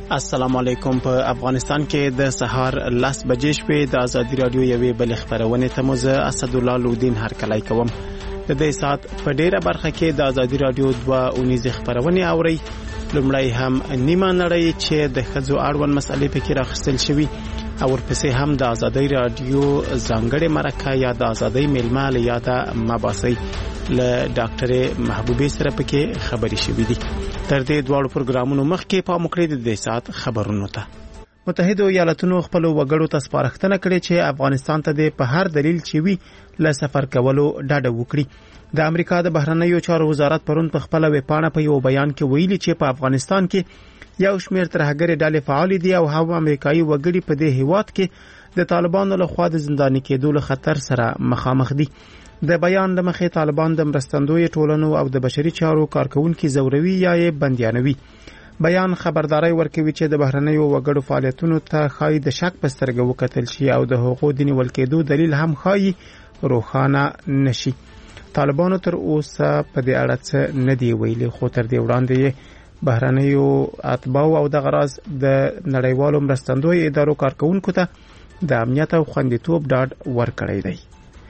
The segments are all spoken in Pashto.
السلام علیکم. په افغانستان کې د سهار 10 بجې شپې د ازادي رادیو یوې بل خبرونه ته مزه اسد الله لودین هرکلای کوم. د دې سات په ډیره برخه کې د ازادي رادیو 2 خبرونه اوري. لومړی هم نیمه نړۍ چې د خځو اړوند مسلې پکې راخستل شوی او ورپسې هم د ازادي رادیو ځانګړي مرکه یا د ازادي میلمه یا د مباحثي له ډاکټر محبوبې سره پکې خبري شوې دي. تر دې دوه پروګرامونو مخکې په مقرید د سات خبرونو ته متحده ایالاتونو خپل وګړو ته سپارښتنه کړې چې افغانستان ته د په هر دلیل چې وی له سفر کولو ډاډه وکړي. د امریکا د بهرنیو چارو وزارت پرون په خپل ویبپاڼه په یو بیان کې ویلي چې په افغانستان کې یو شمېر ترهګري ډلې فعال دي او هم امریکایي وګړي په دې هیواد کې د طالبانو لخوا د زنداني کېدو له خطر سره مخامخ دي. د بیان لمخې طالبان د مرستندوی ټولنو او د بشري چارو کارکونکو زوروي یا بنديانوي. بیان خبرداري ورکوي چې د بهرنیو وګړو فعالیتونو ته خای د شک په سترګه وکتل شي او د حقوقو د نیول کېدو دلیل هم خای روښانه نشي. طالبانو تر اوسه په دې اړه څه نه دی ویلي، خو تر دې وړاندې بهرنیو اتباع او د غراض د نړیوالو مرستندوی ادارو کارکونکو ته د امنیت او خوندیتوب ډاډ ورکړی دی.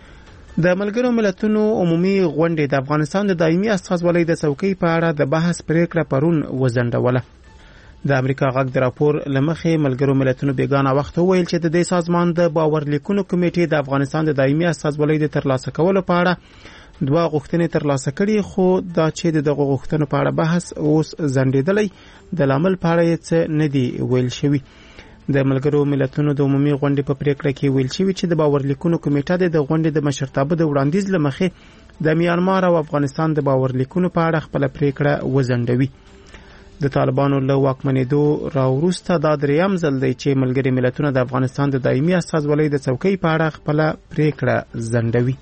د ملګرو ملتونو عمومي غونډه د افغانستان د دایمي استازولۍ د څوکۍ په اړه د بحث پریکړه پرون وزندوله. د امریکا غږ د راپور لمخې ملګرو ملتونو بیگانه وخت ویل چې د دې سازمان د باورلیکونو کمیټې د افغانستان د دایمي استازولۍ د ترلاسه کولو په اړه 2 غوښتنې ترلاسه کړي، خو دا چې دغه غوښتنو په اړه بحث اوس ځنډېدلی د لامل په اړه څه نه دی ویل شوی. د ملګرو ملتونو د عمومي غونډې په پریکړه کې ویل شوی چې د باورلیکونو کمیټه د غونډې د مشرتابه د وړاندیز لمخې د میانمار او افغانستان د باورلیکونو په اړه خپل پریکړه وزندوي. د طالبانو له واکمنېدو راوروسته دا دریم ځل دی چې ملګري ملتونه د افغانستان د دایمي استازولۍ د څوکۍ په اړه خپل پریکړه زندوي.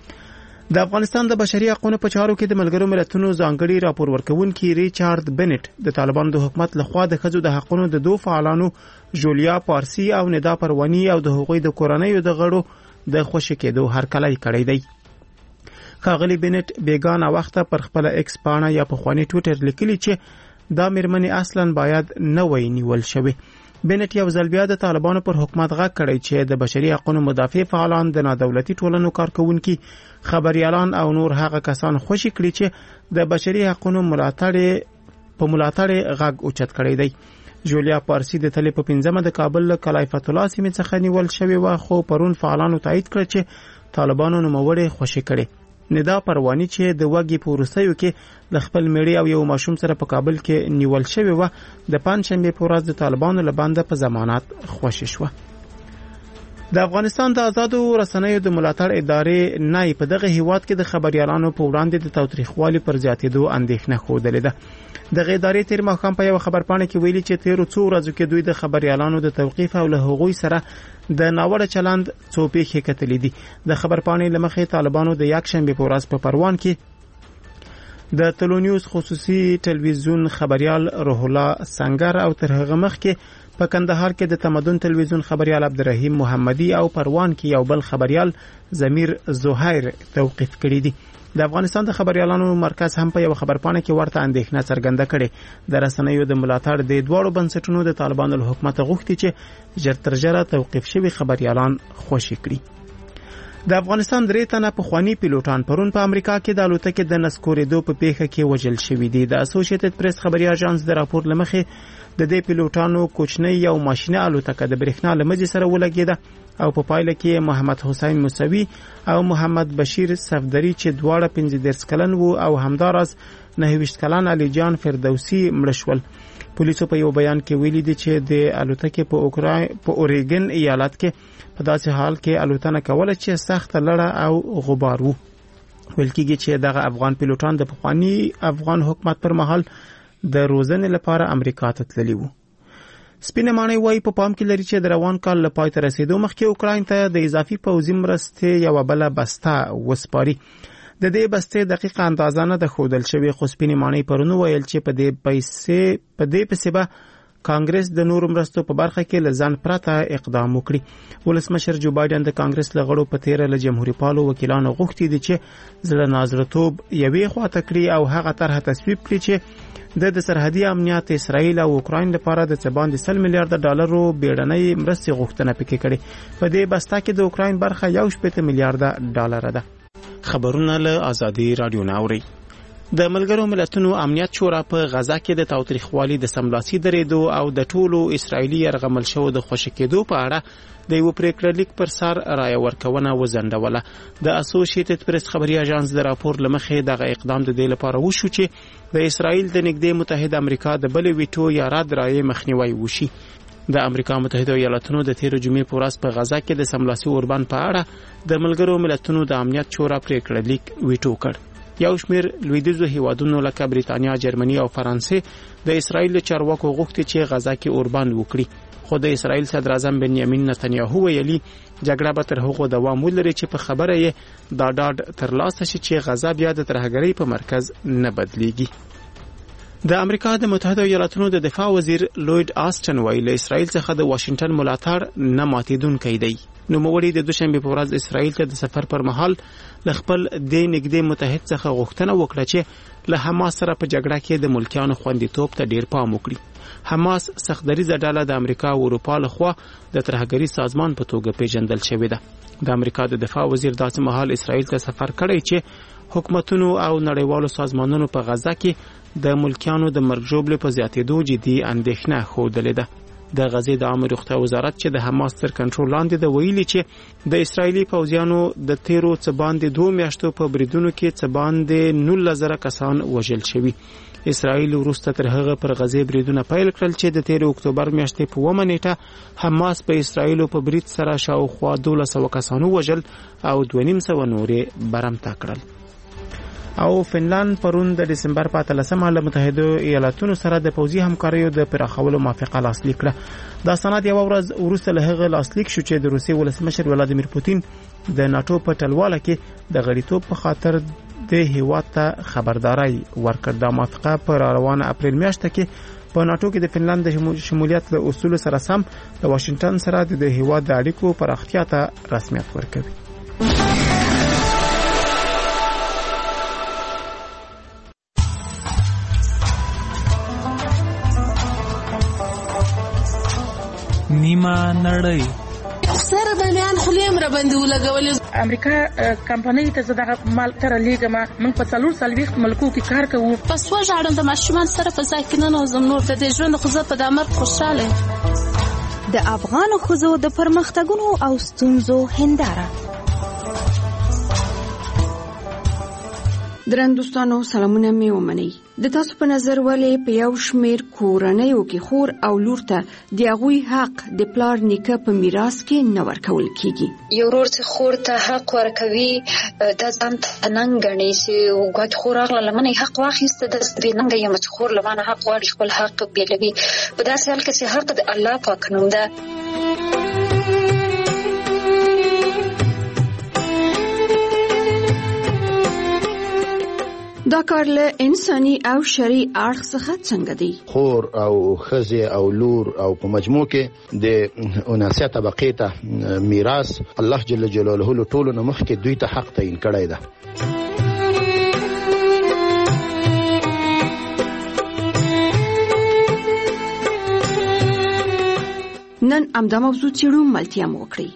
د افغانستان د بشري حقوقو په چارو کې د ملګرو ملتونو ځانګړي راپور ورکونکي ریچارډ بنټ د طالبانو د حکومت لخوا د خځو د حقوقو د 2 فعالانو جولیا پارسی او ندا پروانی او د حقوقي د کورنۍ د غړو د خوشی کېدو هرکلای کړی دی. ښاغلي بنټ بیگانه وخت پر خپل ایکس پاڼه یا په خواني ټویټر لیکلی چې دا میرمنې اصلا باید نه وای نیول شوی. بنټ یو ځل بیا د طالبانو پر حکومت غږ کړی چې د بشري حقوقو مدافع فعالان د نادولتي ټولنو کارکونکو خبريالان او نور هغه کسان خوشی کړي چې د بشري حقوقو ملاتړ غږ اوچت کړی دی. جولیا پارسی د تلې په 15 د کابل کلایفت الله سیمې څخه نیول شوی و، خو پرون فعالانو تایید کړ چې طالبانو نوموړی خوشی کړي. ندا پروانی چې د وګي پورسیو کې د خپل میړي او یو ماشوم سره په کابل کې نیول شوی و، د پنځشنبه په ورځ د طالبانو لبانده په ضمانت خوشی شو. د افغانستان د آزادو رسنیو د ملاتړ ادارې نه په دغه هیواد کې د خبريالانو په وړاندې د تاوتریخوالي پر زیاتېدو اندېښنه خوده ده. د ادارې تیر ماښام په یو خبرپاڼه کې ویلي چې تیر څو ورځو کې دوی د خبريالانو د توقيف او له هغوی سره د ناوړه چلند څو پیښې کتلې دي. د خبرپاڼې لمخې طالبانو د یکشنبه په ورځ په پروان کې د تلونیوز خصوصي ټلویزیون خبريال روح الله سنگر او تر هغه مخکې په کندهار کې د تمدن ټلویزیون خبريال عبدالرحیم محمدي او پروان کې یو بل خبريال ضمیر زهیر توقيف کړي دي. د افغانستان د خبريالانو مرکز هم په یو خبرپاڼه کې ورته اندېښنه څرګنده کړې. د رسنیو د ملاتړ د دوړو بنسټونو د طالبانو له حکومت غوښتي چې ژر تر ژره توقيف شوي خبريالان خوشي کړي. د افغانستان 3 تنه پخوانی پیلوټان پرون په امریکا کې د الوتکې د نسکورېدو په پیښه کې وژل شوي دي. د اسوسییټډ پریس خبري اژانس د راپور لمخې د دې پیلوټانو کوچنی یو ماشینه الوتکه د برېښنا لمجې سره ولګېده او په پایله کې محمد حسین موسوي او محمد بشیر صفدری چې دواړه 15 کلن وو او همدارس 29 کلن علي جان فردوسی مړ شول. پولیسو په یو بیان کې ویلي دي چې د الوتکې په اوریګن ایالت کې په داسې حال کې الوتنه کوله چې سخت لړه او غبار وو. ویل کېږي چې دغه افغان پیلوټان د پخوانی افغان حکومت پر مهال د روزنې لپاره امریکا ته تللي وو. سپینه ماڼۍ وایي په پام کې لري چې د روان کال له پای ته رسیدو مخکې اوکراین ته د اضافي پوځي مرستې یو بل بسته وسپاري. د دې بستې دقیقه اندازه نه ده ښودل شوې، خو سپینه ماڼۍ پرون ویل چې په دې پیسې به کانګرس د نورو مرستو په برخه کې له ځان پرته اقدام وکړي. ولسمشر جو بایدن د کانګرس له غړو په تیره له جمهوریت پالو وکیلانو غوښتي دي چې زړه نازړتوب یوې خواته کړي او هغه طرحه تصویب کړي چې د سرحدي امنیت اسرائیل او اوکراین لپاره د څه باندې 100 میلیارډ ډالرو بیړنۍ مرستې غوښتنه پکې کړې. په دې بسته کې د اوکراین برخه 1.8 میلیارډ ډالر ده. خبرونه له ازادي رادیو ناوري. د ملګرو ملتونو امنیت شورا په غزا کې د تاوتریخوالي د سملاسي درېدو او د ټولو اسرایلی يرغمل شو د خوشکېدو په اړه د یو پریکړه لیک پر سر رائے ورکونه وزندوله. د اسوسییټډ پریس خبري اژانس د راپور لمخې دغه اقدام د دې لپاره وشو چې د اسرایل د نږدې متحده امریکا د بل ویټو یا رد رائے مخنیوي وشي. د امریکا متحده ایالاتونو د 13 جمعې په ورځ په غزا کې د سملاسي اوربان په اړه د ملګرو ملتونو د امنیت شورا پریکړه لیک ویټو کړ. یو شمېر لویدیځو هیوادونو لکه بریتانیا، جرمني او فرانسې د اسرایل چارواکو غوښتي چې غزا کې اوربان وکړي. خو د اسرایل صدر اعظم بنیامین نتنیاهو ویلي جګړه به تر هغو دوام ولري چې په خبره یې دا ډاډ ترلاسه شي چې غزا بیا د ترهګرۍ په مرکز نه بدلیږي. د امریکا د متحده ایالاتونو د دفاع وزیر لوید آسټن ویلي له اسرایل څخه د واشنگټن ملاتړ نه ماتیدونکی دی. نوموړي د دوشنبه په ورځ اسرایل ته د سفر پر مهال ل خپل د نږدې متحد څخه غوښتنه وکړه چې له حماس سره په جګړه کې د ملکیانو خوندیتوب ته ډیر پام وکړي. حماس سختدریزه ډله د امریکا او اروپا لخوا د ترهګرۍ سازمان په توګه پیژندل شوې ده. د امریکا د دفاع وزیر داسې مهال اسرایل ته سفر کړی چې حکومتونو او نړیوالو سازمانونو په غزا کې د ملکیانو د مرګ ژوبلې په زیاتېدو جدي اندېښنه ښودلې ده. د غزې د عامه روغتیا وزارت چې د حماس تر کنټرول لاندې د ویلي چې د اسرایلی پوځیانو د تیرو څه باندې 2 میاشتو په بریدونو کې څه باندې 19,000 کسان وژل شوي. اسرایل وروسته تر هغه پر غزې بریدونه پیل کړل چې د 13 اکتوبر میاشتې په 1 نیټه حماس په اسرایل په برید سره شاوخوا 1200 کسانو وژل او 2,500 نورې برمته کړل. او فنلند پرون د دسمبر په 13مه له متحده ایالاتونو سره د پوځي همکاریو د پراخولو موافقه لاسلیک کړه. دا سند یو ورځ وروسته له هغه لاسلیک شو چې د روسي ولسمشر ولادیمیر پوتین د ناتو په ټلواله کې د غړیتوب په خاطر د هیواد ته خبرداري ورکړه. د موافقه پر روانه اپریل میاشت کې په ناتو کې د فنلند د شمولیت له اصول سره سم د واشنگټن سره د هیواد د اړیکو پراختیا ته رسمیت ورکوي. نیمه نړۍ سره د میان خلیم را باندې ولګولې. امریکا کمپنۍ ته زداغه مال تر لیګما من په 440 ملکو کې کار کوو. پس وژاړم د ماشومان سره په ځای کې نه نوزم نور د دې ژوند خو زه په دامر خوشاله. د افغان خزو د پرمختګونو او ستونزو هنداره. درندوستانو سلامونه می ومني. د تاسو په نظر ولې په یو شمیر کورنیو کې خور او لور ته د هغوی حق د پلار نیکه په میراث کې نه ورکول کیږي؟ یو ورور چې خور ته حق ورکوي د ځان ته ننګ ګڼي چې وګړي خور هغه لمنې حق واخیسته د دې ننګ یې مچ خور لمنه حق واړي خپل حق بیلوي. په داسې حال کې چې حق د الله پاک نوم ده. دا کار له انساني او شرعي اړخ څخه څنګه دی؟ خور او خزه او لور او په مجموع کې د اناسه طبقه ته میراث الله جل جلاله له ټولو نه مخکې دوی ته حق تعین کړی ده. نن امدا موضوع چیرو ملتیا موکړي.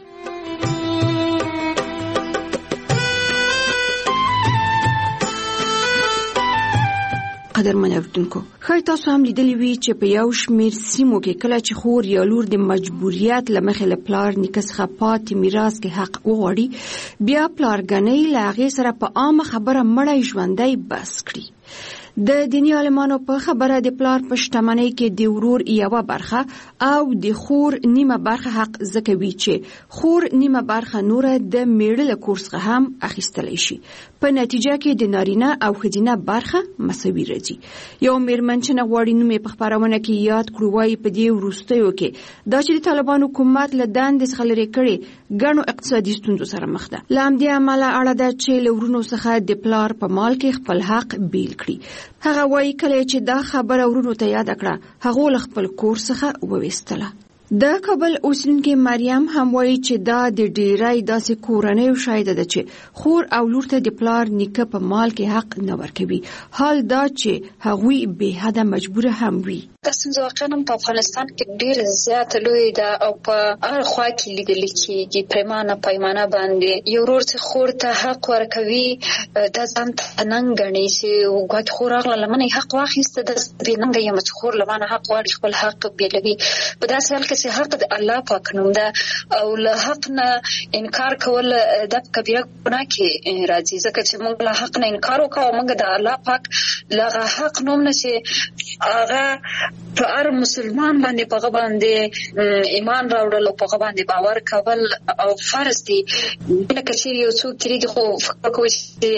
قدرمن اوریدونکو، خای تاسو هم لیدلی وی چې په یو شمیر سیمو کې کله چې خور یا لور د مجبوریت لمخې له پلار نیکه څخه پاتې میراث کې حق وغواړي، بیا پلارګنۍ له هغې سره په عامه خبره مړی ژوندی بس کړي. د دینی عالمانو په خبره د پلار په شتمنۍ کې د ورور یوه برخه او د خور نیمه برخه حق زکوي چې خور نیمه برخه نوره د میړه له کور څخه هم اخیستلی شي. په نتیجه کې د نارینه او ښځینه برخه مساوي راځي. یو میرمن چې نه غواړي نوم یې په خپرونه کې یاد کړو وایي په دې وروستیو کې دا چې د طالبانو حکومت له دندې څخه لرې کړي ګڼو اقتصادي ستونزو سره مخ ده. له همدې امله اړه ده چې له ورونو څخه د پلار په مال کې خپل حق بیل کړي. هغه وایي کله چې دا خبره ورونو ته یاد کړه هغه له خپل کور څخه وویستله. د کابل اوسیدونکې مریم هم وایي چې دا د ډیری داسې کورنیو شاهده ده چې خور او لور ته د پلار نیکه په مال کې حق نه ورکوي، حال دا چې هغوی بې حده مجبوره هم وي. دا ستونزه واقعا په افغانستان کې ډېره زیاته لوی ده او په هر خوا کې لیدل کېږي. پریمانه پیمانه باندې یو ورور چې خور ته حق ورکوي دا ځان ته ننګ ګڼي چې ګواکې خور راغله له منه حق واخیسته، دا بې ننګه یم چې خور له مانه حق غواړي، خپل حق بېلوي. په داسې حال کې چې حق د الله پاک نوم ده او له حق نه انکار کول د کبیره ګناه کې راځي، ځکه چې موږ له حق نه انکار وکړو، موږ د الله پاک له حق نوم نه چې هغه په هر مسلمان باندې په باندې ایمان راوړل او په باندې باور کول او فرض دي. لکه چې یو څوک کېږي خو فکر کوي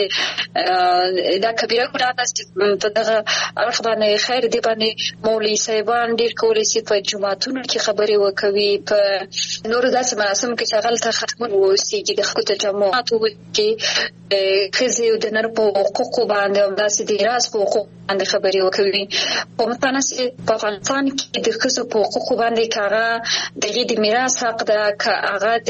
چې دا کبیره ګناه ده چې په دغه اړخ باندې خیر دی باندې مولوي صاحبان ډېر کولی شي په جوماتونو کې خبرې وکوي، په نورو داسې مراسمو کې چې هغلته ختمونه واوسېږي، د ښځو تجمعات وکړي، ښځې د نر په حقوقو باندې او داسې د راز په حقوقو باندې خبرې وکوي. په مثلا په افغانستان کې د ښځو په حقوقو باندې که هغه دغې د میراث حق ده، که هغه د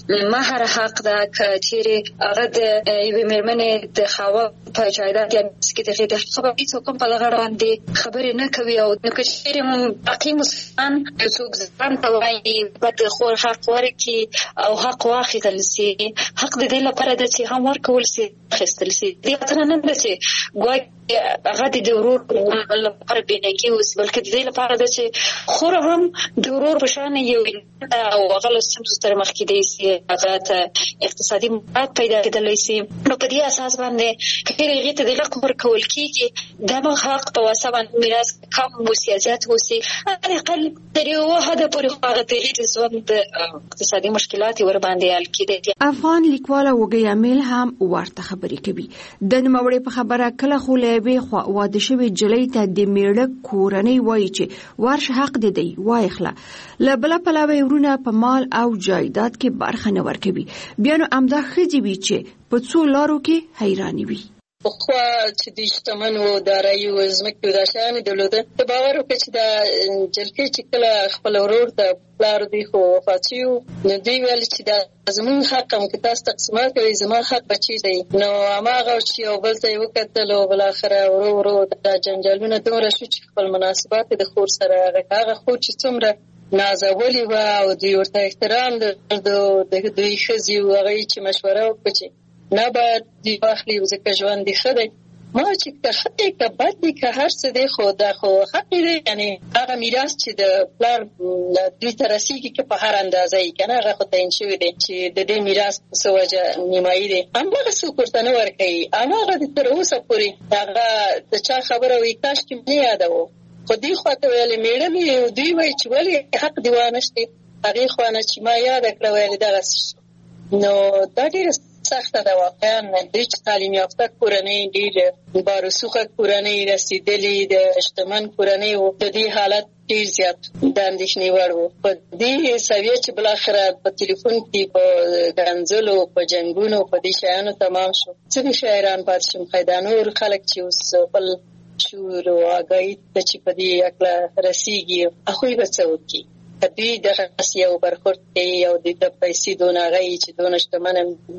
مهر حق ده، که چیرې هغه د یوې مېرمنې د خاوند په جایداد یا میراث کې دغې د خبرې هېڅوک هم په دغه باندې خبرې نه کوي. او نو که چیرې باقي مسلمان یو څوک ځان ته وایي باید د خور حق ورکړي او حق واخیستل سي، حق د دې لپاره ده چې هم ورکول سي اخیستل سي. دې خاطر نه ده چې ګواکې هغه د ورور لپاره بېننګي اوسي، بلکې د دې لپاره ده چې خور هم د ورور په شان یو او هغه له ستونزو سره مخ کېدی سي، هغه ته اقتصادي مفاد پیدا کېدلی سي. نو په دې اساس باندې که چېرې هغې ته د حق ورکول کېږي، دا به حق په واسه باندې میراث کم اوسي یا زیات اوسي، حداقل تر یوه حده پورې خو هغه د هغې د ژوند اقتصادي مشکلات یې ورباندې حل کېدی. افغان لیکواله وږی امیل هم ورته خبرې کوي. د نوموړې په خبره کله خو له یوې خوا واده شوې نجلۍ ته د میړه کورنۍ وایي چې ورشه حق دې دی وایخله، له بله پلوه یې ورونه په مال او جایداد کې برخه نه ورکوي. بیا نو همدا ښځې وي چې په څو لارو کې حیرانې وي. پخوا چې د شتمنو دارایي و ځمکې دا شیان یې درلوده، ته باور وکړه چې دا جلکۍ چې کله خپل ورور ته پلار دوی خو وفات شوي وو، نو دوی ویل چې دا زموږ حق هم که تاسو تقسیمات کوئ زما حق به چېرته وي. نو هماغه چې یو بل ته یې وکتل او بالاخره ورو ورو دا جنجالونه دومره شو چې خپل مناسبات د خور سره هغه خور چې څومره نازولې وه او دوی ورته احترام درلود، دوی ښځې وو، هغه یې چې مشوره وکړه چې نه باید دی واخلي ځکه ژوند دی ښه دی. ما چې که ښه دی که بد دی که هر څه دی خو دا خو حق دی، یعنې هغه میراث چې د پلار دوی ته رسېږي که په هر اندازه یې که نه هغه خو تعین شوی دی چې د دې میراث په څه وجه نیمایي دی، هماغه څوک ورته نه ورکوي. هماغه د تر اوسه پورې هغه د چا خبره وایي کاشکې مې نه یادوو، خو دوی خوا ته ویلې میړه مې دوی وایي چې ولې حق دی وانهشتې، هغې خوا نه چې ما یاده کړه ویلې دغسې. نو دا ډېره سخته ده واقعا. دوی چې تعلیم یافته کورنۍ ډېر بارسوخه کورنۍ رسېدلې د شتمن کورنۍ و، د دې حالت ډېر زیات د اندېښنې وړ و. په دې سویه چې بالاخره په تلیفون کې په ګنځلو په جنګونو په دې شیانو تمام شو، څه به حیران پاتې شم خو دا نور خلک چې اوس خپل شعور او آګاهي ته چې په دې هکله رسېږي هغوی به څه وکړي. دوی دغسې یو برخورد کوي او دوی د پیسې دونه هغه چې دونه شتمن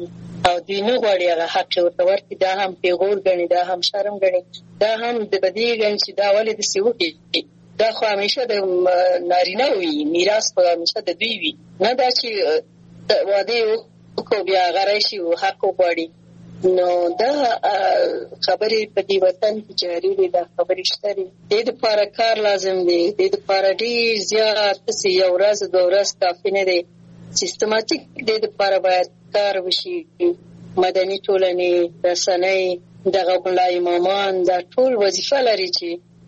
او دوی نه غواړي هغه حق ورته ورکړي، دا هم پیغور ګڼي، دا هم شرم ګڼي، دا هم د بدۍ ګڼي چې دا ولې داسې وکړي. دا خو همیشه د نارینه وي، میراث خو همیشه د دوی وي، نه دا چې واده یې وکړو بیا هغه راشي او حق وغواړي. نو دا خبرې په دې وطن کې جاري دي، دا خبرې شته دي. دې دپاره کار لازم دی، دې دپاره ډېر زیات داسې یو ورځ دوه ورځ کافي نه دی، سیستماتیک دې دپاره باید کار وشي. مدني ټولنې، رسنۍ، دغه ملا امامان دا ټول وظیفه لري چې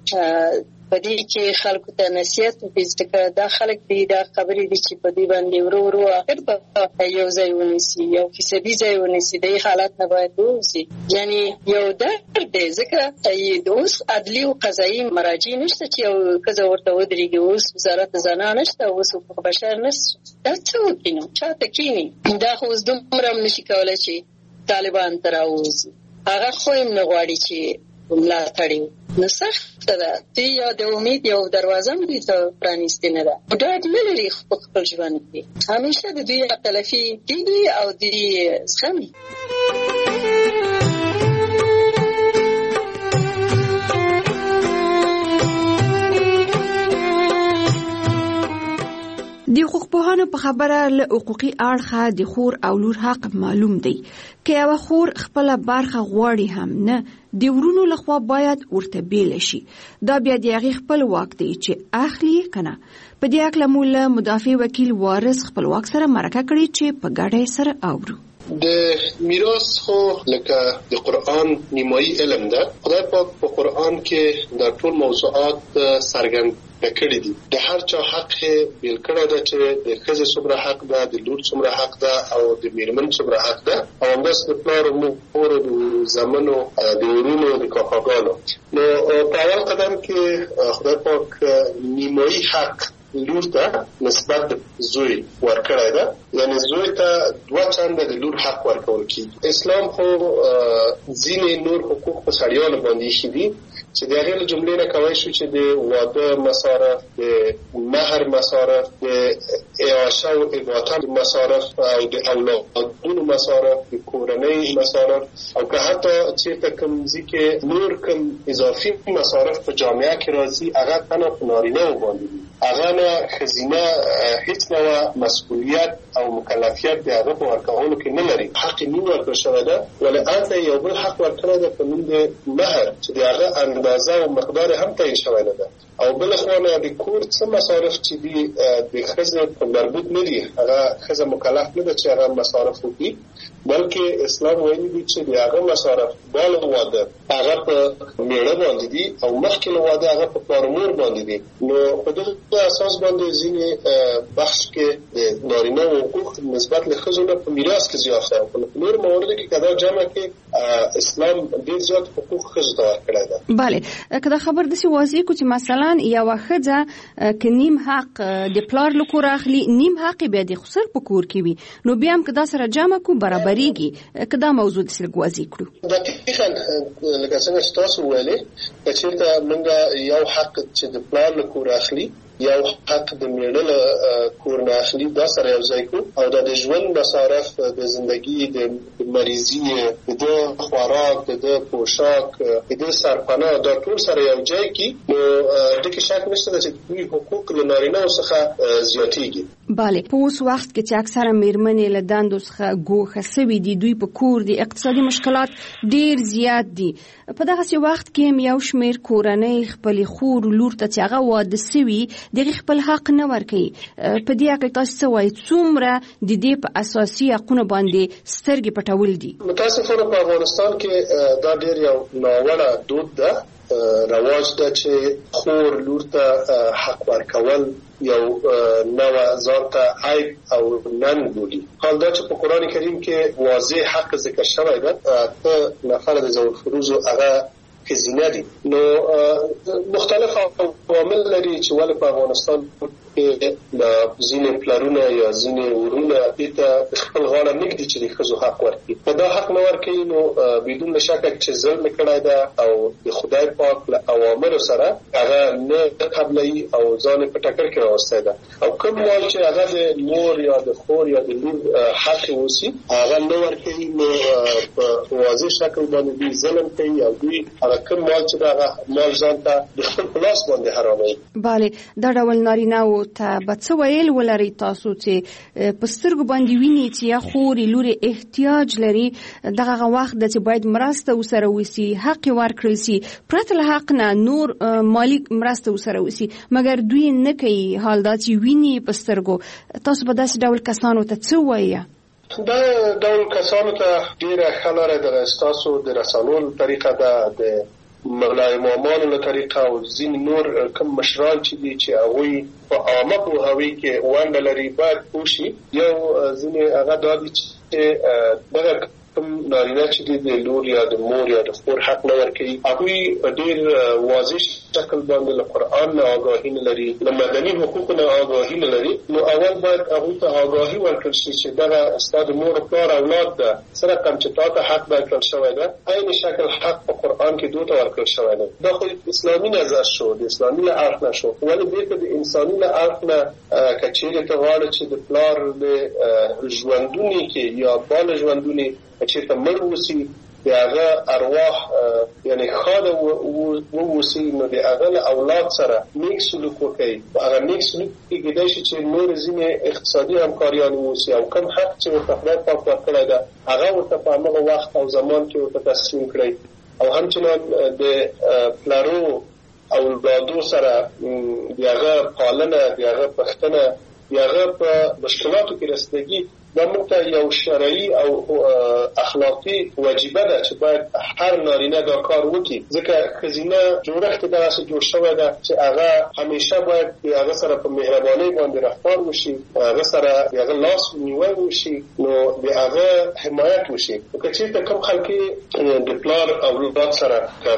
په دې کې خلکو ته نصیحت وکړي، ځکه دا خلک دي دا خبرې دي چې په دې باندې ورو ورو اخر به یو ځای ونیسي، یو فیصدي ځای ونیسي. د حالت نه باید ووځي، یعنی یو درد دی، ځکه اوس عدلي او قضایي مراجع نشته چې یو ښځه ورته ودرېږي، اوس وزارت زنان نشته، اوس حقوق بشر نشته، دا څه وکړي نو چاته کښېني؟ دا خو اوس دومره هم نشي کولی چې طالبان ته راووځي. هغه خو هم نه غواړي چې ملاتړ نو سخت ده چې یا د امید یو دروازه مې ته پرانیستې نه ده. ډاډ نه لري خپل ژوند کې، همیشه د دوی تلفي کېږي او دوی زغمي. د حقوقپوهانو په خبره له حقوقي اړخه د خور او لور حق معلوم دی. که یو خور خپل برخه غواړي هم نه، د ورونو لخوا باید ورته بیل شي. دا بیا د هغې خپل واک دی چې اخلي کنه. په دې اړه مو له مدافع وکیل وارث خپلواک سره مرکه کړې چې په ګډه سره اورو. د میراث خو لکه د قرآن نیمایي علم ده. خدای پاک په قرآن کې د ټول موضوعات څرګند کړی دي. د هر چا حق بیل کړی ده چې د ښځې څومره حق ده، د لور څومره حق ده او د میرمن څومره حق ده، او همداسې د پلار او مور، د زامنو، د ورونو، د کاکاګانو. نو په اول قدم کې خدای پاک نیمایي حق لور ته نسبت زوی ورکړی ده، یعنی زوی ته 2 چنده د لور حق ورکول کیږي. اسلام خو ځینې نور حقوق په سړیانو باندې ایښي دي چې د هغې له جملې نه کولی شو چې د واده مصارف، د مهر مصارف، د اعاشه او اباطه مصارف او د اولادونو مصارف، د کورنۍ مصارف، او که حتی چېرته کوم ځای کې نور کوم اضافي مصارف په جامعه کې راځي، هغه تنها په نارینه‌و باندې دي. هغه نه ښځینه هیڅ ډول مسؤلیت او مکلفیت د هغه په ورکولو کې نه لري. حق یې ورکړل شوی ده، ولې هلته یو بل حق ورکړی ده په نوم د مهر، چې د هغه اندازه او مقدار هم تعیین شوی نه ده. او بل خوا نه د کور څه مصارف چې دي د ښځې په مربوط نه دي، هغه ښځه مکلف نه ده چې هغه مصارف وکړي، بلکې اسلام ویلي دي چې د هغه مصارف بالغ واده هغه په میړه باندې دي او مخکې له واده هغه په پلار او مور باندې دي. نو په دغه اساس باندې ځینې بخش کې د نارینه حقوق نسبت له ښځو نه په میراث کې زیات ده. په نور موردو کې کدا جمع کې اسلام ډېر زیات حقوق ښځو ته ورکړی ده. بله، که دا خبر داسې واضح کړو چې مثلا یوه ښځه که نیم حق د پلار له کوره اخلي، نیم حق بیا د خسر په کور کې وي، نو بیا هم که دا سره جمع کړو برابریږي. که دا موضوع داسې لږ واضح کړو. دقیقا لکه څنګه چې تاسو ویلې، که چېرته موږ یو حق چې د پلار له کوره اخلي، یو حق د میړه له کور نه اخلي، دا سره یو ځای کړو، او د ژوند مصارف، د زندگی، د مریضي، د خوراک، د پوشاک، د سرپناه، دا ټول سره یو ځای کې، نو دغه شک نشته چې دوی حقوق له نارینه څخه زیاتېږي. بله، په اوس وخت کې چې اکثره میرمنې له دندو څخه ګوښه سوي دي، دوی په کور دي، اقتصادي مشکلات ډیر زیات دي. په دغسې وخت کې هم یو شمېر کورنۍ خپلې خور لور ته چې هغه واده سوي دغه خپل حق نه ورکوي. په دې اړه تاسو څه وایئ؟ څومره د دې په اساسي حقونو باندې سترګې پټول دي؟ متاسفانه په افغانستان کې دا ډېر یو ناوړه دود ده، رواج ده چې خور لور ته حق ورکول یو نوع ځان ته عیب او ننګ بولي. حال دا چې په قرآن کریم کې واضح حق ذکر شوی ده، ته نفر د ذوی الفروض هغه ښځینه دي. نو مختلف عوامل لري چې ولې په افغانستان کې د ځینې پلرونه یا ځینې ورونه دې ته خپل غاړه نږدي چې د ښځو حق ورکړي. که دا حق نه ورکوي، نو بدون شکه چې ظلم کړی ده او د خدای پاک له اوامرو سره هغه نه قبلوي او ځان په ټکر کې راوستی ده. او کوم مال چې هغه د مور یا د خور یا د لور حق اوسي، هغه نه ورکوي، نو په واضح شکل باندې دوی ظلم کوي او دوی کوم مال چې هغه مال ځان ته د خپل پلاس باندې حراموي. بله، دا ډول نارینه‌و ته به څه ویل ولرئ تاسو چې په سترګو باندې ویني چې یا خورې لورې احتیاج لري، دغه وخت ده چې باید مرسته ورسره وسي، حق ورکړل سي، پرته له حق نه نور مالی مرسته ورسره وسي، مګر دوی نه کوي. حال دا چې ویني په سترګو، تاسو به داسې ډول کسانو ته څه وایئ؟ دا ډول کسانو ته ډېره ښه لاره د ستاسو د رسولو طریقه ده، د مغلا امامانو له طریقه او ځینې نور کوم مشران چې دي چې هغوی په عامه پوهاوي کې ونډه لري باید پوه شي. یو ځینې هغه دا دي چې دغه کوم نارینه چې د لور یا د مور یا د خور حق نه ورکوي، هغوی په ډېر واضح شکل باندې له قرآن نه آګاهي نه لري، له مدني حقوقو نه آګاهي نه لري. نو اول باید هغوی ته آګاهي ورکړل شي چې دغه ستا د مور او پلار اولاد ده، څه رقم چې تا ته حق درکړل شوی ده، عین شکل حق په قرآن کې دوی ته ورکړل شوی ده. دا خو اسلامي نظر شو، د اسلامي له اړخ نه شو، ولې بېرته د انساني له اړخ نه که چېرې ته غواړې چې د پلار د ژوندونې کې یا بال ژوندونې چېرته مړ اوسي، د هغه ارواح یعنی خاله ووسي، نو د هغه له اولاد سره نیک سلوک وکړي. هغه نیک سلوک کې کېدای شي چې نور ځینې اقتصادي همکاریان ووسي او کوم حق چې ورته خدای پاک ورکړی ده هغه ورته په همغه وخت او زمان کې ورته تسلیم کړئ. او همچنان د پلارو اولادو سره د هغه پالنه، د هغه پښتنه، د هغه په مشکلاتو کې رسیدګي دا موږ ته یو شرعي او اخلاقي واجبه ده چې باید هر نارینه دا کار وکړي، ځکه ښځینه جوړښت داسې جوړ شوی ده چې هغه همیشه باید د هغه سره په مهربانۍ باندې رفتار وشي، هغه سره د هغه لاس نیول وشي، نو د هغه حمایت وشي. که چېرته کوم خلک د پلار اولاد سره که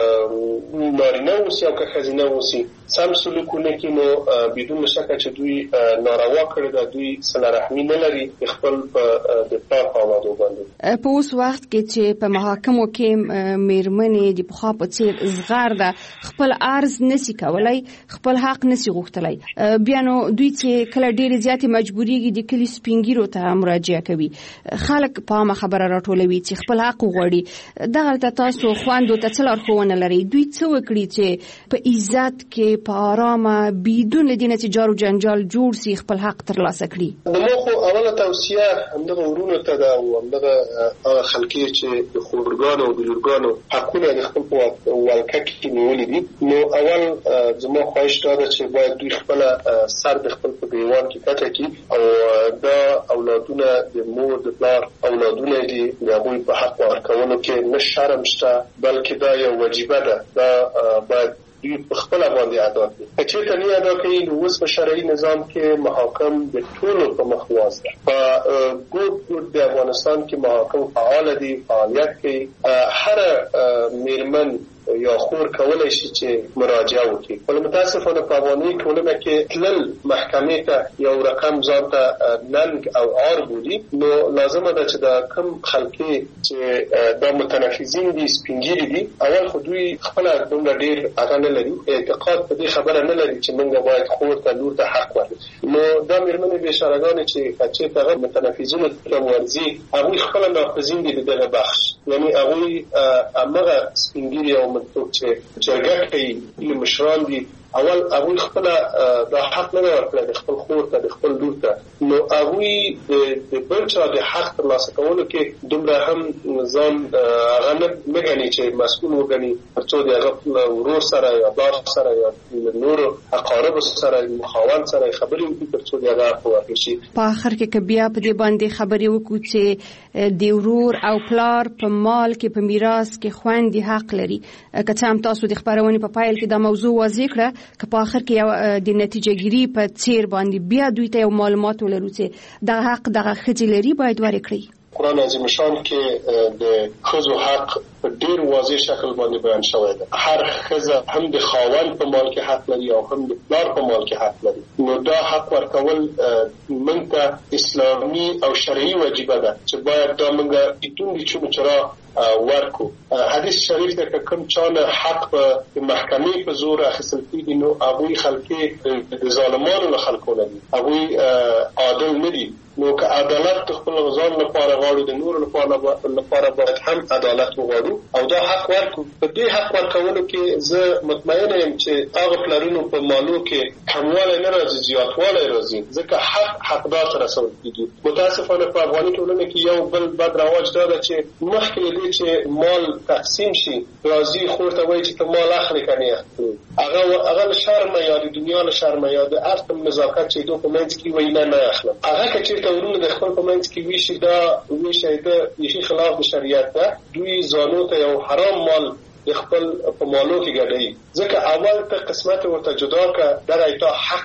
نارینه اوسي او که ښځینه اوسي سم سلوک ونه کړي، نو بدون شکه چې دوی ناروا کړي ده، دوی صله رحمي نه لري خپل د پلار په اولادو باندې. په اوس وخت کې چې په محاکمو کې میرمنې د پخوا په څېر زغار ده خپل عرض نسی کولای، خپل حق نسی غوښتلی، بیا نو دوی چې کله ډېرې زیاتې مجبورېږي د کلي سپینګیرو ته مراجعه کوي، خلک په عامه خبره راټولوي چې خپل حق وغواړي. دغلته تاسو خویندو ته څه لارښوونه لرئ؟ دوی څه وکړي چې په عزت کې په آرامه بدون له دې نه چې جار و جنجال جوړ سي خپل حق ترلاسه کړي؟ نو خو اوله توصیه همدغه ورونو ته ده او همدغه هغه خلکې چې د خورګانو او د لورګانو حقونه د خپل په ولکه کې نیولي دي. نو اول زما خواهش دا ده چې باید دوی خپله سر د خپل په ګریوان کې کټه کړي او دا اولادونه د مور د پلار اولادونه دي، د هغوی په حق ورکولو کې نه شرم شته، بلکې دا یو وجیبه ده، دا باید دوی په خپله باندې ادا کړي. که چېرته نه ادا کوي نو اوس په شرعي نظام کې محاکم د ټولو په مخ واز ده. په ګوټ ګوټ د افغانستان کې محاکم فعاله دي، فعالیت کوي. هره میرمن یا خور کولای شي چې مراجعه وکړي. ولې متاسفانه په افغاني ټولنه کې تلل محکمې ته یو رقم ځان ته ننګ او عار بولي، نو لازمه ده چې دا کم خلکې چې دا متنفذین دي، سپینګیري دي، اول خو دوی خپله دومره ډېر هغه نه لري، اعتقاد په دې خبره نه لري چې موږ باید خور ته لور ته حق ورکړو. نو دا میرمنې بېچارهګانې چې چېرته هغه متنفذینو ته ورځي هغوی خپله ناقضین دي د دغه بخش، یعنې هغوی همغه سپینګیري او څوک چې جرګه کوي مشران دي، اول هغوی خپله دا حق نه ورکړی د خپل خور ته، د خپل لور ته. نو هغوی د بل چا د حق ترلاسه کولو کې دومره هم ځان هغه نه ګڼي چې مسؤول وګڼي، تر څو د هغه ورور سره یا پلار سره یا نورو اقاربو سره مخاوند سره خبرې وکړي تر څو د هغه حق ورکړل شي. په آخر کې که بیا په دې باندې خبرې وکړو چې د ورور او پلار په مال کې په میراث کې خویندې حق لري، که څه هم تاسو د خپرونې په پیل کې دا موضوع واضح کړه، که په آخر کې یو د نتیجه ګیري په څیر باندې بیا دوی ته یو معلومات ولرو چې دغه حق دغه ښځې لري، باید ورکړي. قرآن عظیم شان کې د ښځو حق په ډېر واضح شکل باندې بیان شوی ده. هر ښځه هم د خاوند په مال کې حق لري او هم د پلار په مال کې حق لري. نو دا حق ورکول موږ ته اسلامي او شرعي واجبه ده چې باید دا موږ بدون د چونو چرا ورکو. حدیث شریف ده که کوم چانه حق په محکمې په زور اخیستل کېږي نو هغوی خلکې د ظالمانو له خلکو نه دي، هغوی عادل نه دي. نو که عدالت د خپل ځان لپاره غواړو، د نورو لپاره باید هم عدالت وغواړو او دا حق ورکو. په دې حق ورکولو کې زه مطمئنه یم چې هغه پلرونو په مالو کې کموالی نه راځي، زیاتوالی راځي، ځکه حقدار ته رسول کېږي. متاسفانه په افغاني ټولنه کې یو بل بد رواج دا ده چې مخکې له دې چې مال تقسیم شي راځي خور ته وایي چې ته مال اخلې که نه اخلې، هغه له شرمه یا د دنیا له شرمه یا د عرض نزاکت چې دو په منځ کې وایي نه اخلم. هغه که چېرته ورونه د خپل په منځ کې ویشي، دا ویشی ده یخي خلاف د شریعت ده. دوی ځانو ته یو حرام مال د خپل په مالو کې ګډوي، ځکه اول ته قسمت ورته جدا که دغه تا حق ده.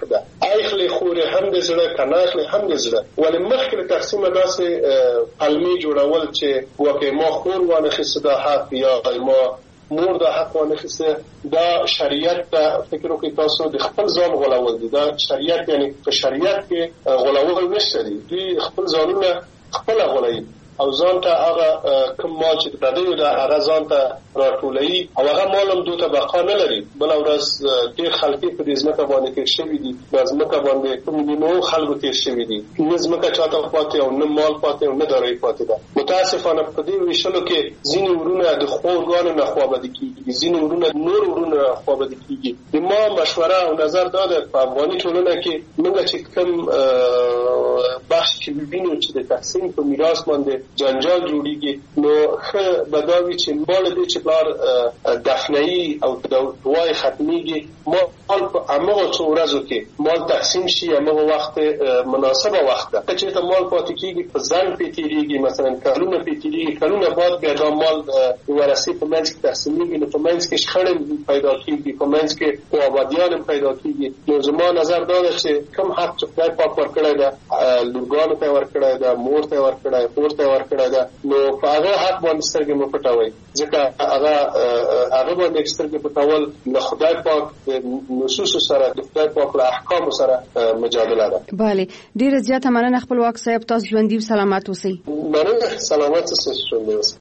اخلي خوري هم د زړه کنه اخلي هم د زړه ولې مخکې تقسیم داسې علمي جوړول چې وکه ما خور وانه خصدا حق یا ما مور د حق وانه خصه دا شریعت ته فکر وکړئ تاسو د خپل ځان غولول دي دا شریعت یعنی په شریعت کې غولول نشته دي خپل ځانونه خپل غولي او ځان ته هغه کوم مال چې د دې د هغه ځان ته راټولوي او هغه مالم دوی ته بقا نه لري بل ورځ ډېر خلک په دې ځمکه باندې کې شوي دي د ځمکه باندې کوم نو خلکو کې شوي دي نه ځمکه چاته پاتې او نه مال پاتې او نه داري پاتې ده متاسفانه په دې ویشلو کې ځینې ورونه د خورګانو نه خوابدي کیږي ځینې ورونه نور ورونه خوابدي کیږي د ما مشوره او نظر دا ده په افغاني ټولنه کې موږ چې کوم بحث کې وینو چې د تقسیم په میراث باندې جنجال جوړیږي نو خه بداوی چې مال دې چې بلار دفنئی او دوای ختمیږي مال په امغه څو ورځو کې مال تقسیم شي امغه وخت مناسبه وخت ده چې ته مال پاتې کیږي په ځان پیتیږي مثلا کلونه پیتیږي کلونه بعد بیا د مال ورثه په منځ کې تقسیمېږي نو په منځ کې شخړې پیدا کیږي په منځ کې قوابدیان پیدا کیږي نو زما نظر دا ده چې کوم حق چې خدای پاک ورکړی ده لورګانو ته ورکړی ده مور ته ورکړی پور ته ورکړی ده نو په هغه حق باندې سترګې مو پټوي ځکه هغه باندې سترګې پټول له خدای پاک نصوص سره د خدای پاک له احکام سره مجادله ده. بله ډیره زیاته مننه خپلواک صاحب تاسو ژوندۍ سلامات اوسئ. مننه سلامات اوسئ ژوندۍ اوسئ.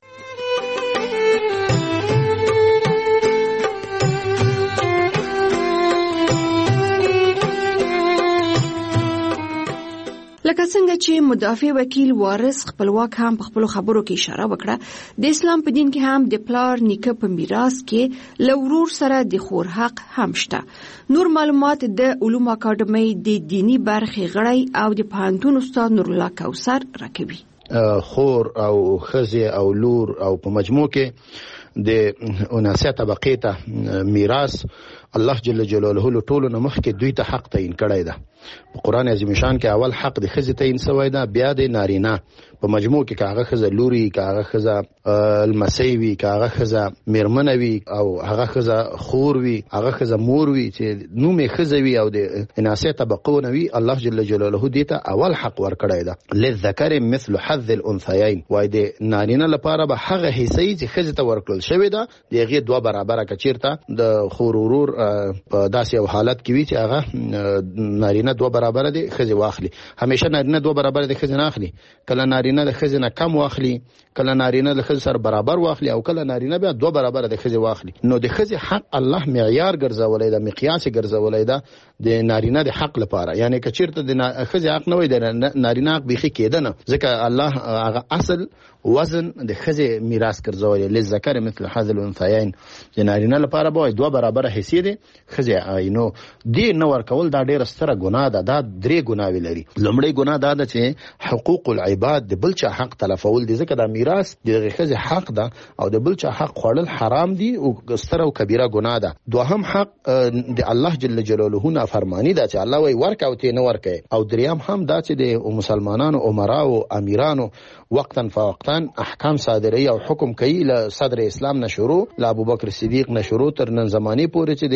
لکه څنګه چې مدافع وکیل وارث خپلواک هم په خپل خبرو کې اشاره وکړه د اسلام په دین کې هم د پلار نیکه په میراث کې لورور سره د خور حق هم شته. نور معلومات د علوم اکاډمۍ د دینی برخې غړی او د پوهنتون استاد نور الله کوثر راکوي. خور او خزي او لور او په مجموع کې د 79 طبقې ته میراث الله جل جلاله له ټولو نه مخکې دوی ته حق تعین کړی ده. په قران عظیم شان کې اول حق د خزي تعین شوی ده بیا د نارینه په مجموع کې کاغه خزه لوري کاغه خزه المسیوي کاغه خزه میرمنوي او هغه خزه خور وي هغه خزه مور وي چې نومې خزوي او د 79 طبقو نوي الله جل جلاله دې ته اول حق ور کړی ده. للذکر مثل حظ الانثيين وای د نارینه لپاره به هغه حصې چې خزه ته ورکړل شوی ده دغه دوه برابر کچیرته د خورورور په داسې یو حالت کې وي چې هغه نارینه دوه برابر دي خزه واخلي همیشه نارینه دوه برابر دي خزه نه اخلي کله نارینه د خزه نه کم واخلي کله نارینه د خزه سره برابر واخلي او کله نارینه بیا دوه برابر د خزه واخلي نو د خزه حق الله معیار ګرځولای دا مقیاس ګرځولای دا د نارینه د حق لپاره یعنی کچیرته د خزه حق نه وي د نارینه حق بيخي کېدنه ځکه الله هغه اصل وزن د خزه میراث ګرځولای لذکر مثل حظ الانثيين د نارینه لپاره به دوه برابر حصے دي خزه عینو دی نو ورکول دا ډیره ستره ګناه ده دا درې ګناوي لري. لومړی ګناه دا ده چې حقوق العباد د بلچا حق تلفول دي ځکه دا میراث د خزه حق ده او د بلچا حق خوړل حرام دي او ستره او کبیره ګناه ده. دوهم حق د الله جل جلاله نه فرمانی ده چې الله وی ورکاو ته نه ورکه او دریم هم دا چې د مسلمانانو عمرا او امیرانو وقتا فوقتا احکام صادري او حکم کوي له صدر اسلام نشورو له ابوبکر صدیق نشورو تر نن زمانه پورې چې د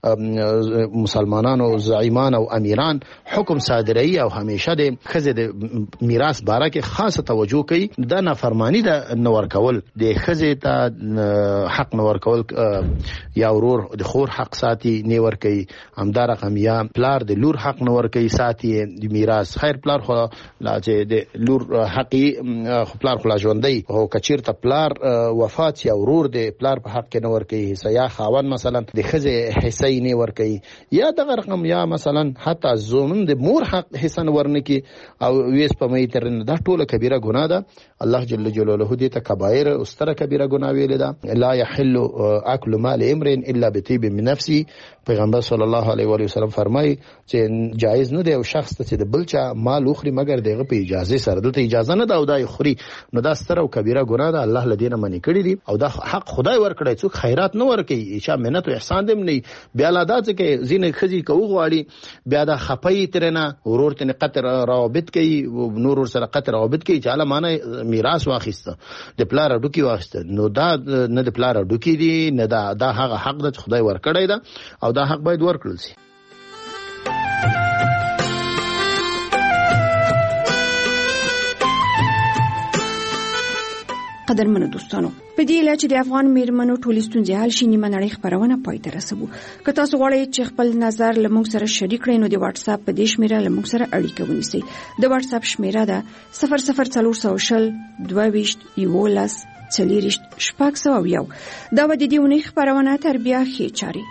مسلمانانو زعیمان او امیران حکم صادري او همیشه د خزه د میراث باره کې خاصه توجه کوي د نافرمانی د نور کول د خزه ته حق نور کول یا ورور د خور حق ساتي نور کوي همدار رقم یا پلار د لور حق نور کوي ساتي د میراث خیر پلار خو لا چې د لور حقي پلار خلا ژوندۍ او کچیرته پلار وفات یا ورور د پلار په حق کې نور کوي حصہ یا خاون مثلا د خزه حصہ نه ور کوي یا دغه رقم یا مثلا حتی زومن د مور حق حصہ ورنکي او ویس په مې تر دا ټوله کبیره ګناه ده. الله جل جلاله دې ته کبایر او ستره کبیره ګناه ویل ده. لا يحل اكل مال امرئ الا بطيب من نفسه پیغمبر صلی الله علیه و وسلم فرمایي چې جایز نه دی او شخص ته د بلچا مال اخري مگر دغه په اجازه سره دته اجازه نه دا او دای خوري نو دا ستره او کبیره ګناه ده. الله لدینه منی کړی دي او دا حق خدای ورکړی څوک خیرات نه ورکي چې منت او احسان دې نه بیا لا دا چې زینې خزي کو غواړي بیا دا خپي ترنه ورور ته قطر روابط کوي نور سره قطر روابط کوي چې اله معنی میراث واخیسته د پلار ډوکی واخیسته نو دا نه د پلار ډوکی دي نه دا هغه حق ده خدای ورکړی ده او دا حق باید ورکړل شي. قدرمنو دوستانو، په دې اله چې د افغان میرمنو ټولې ستونزې حل شي، نیمه نړۍ خبرونه پای ته رسوو. که تاسو غواړئ چې خپل نظر له موږ سره شریک کړئ، نو د واتس اپ په دې شمیره له موږ سره اړیکه ونیسئ. د واتس اپ شمیره ده 00420 22 11 40 601. دا به د دې ونې خبرونه تر بیا ښې چاري.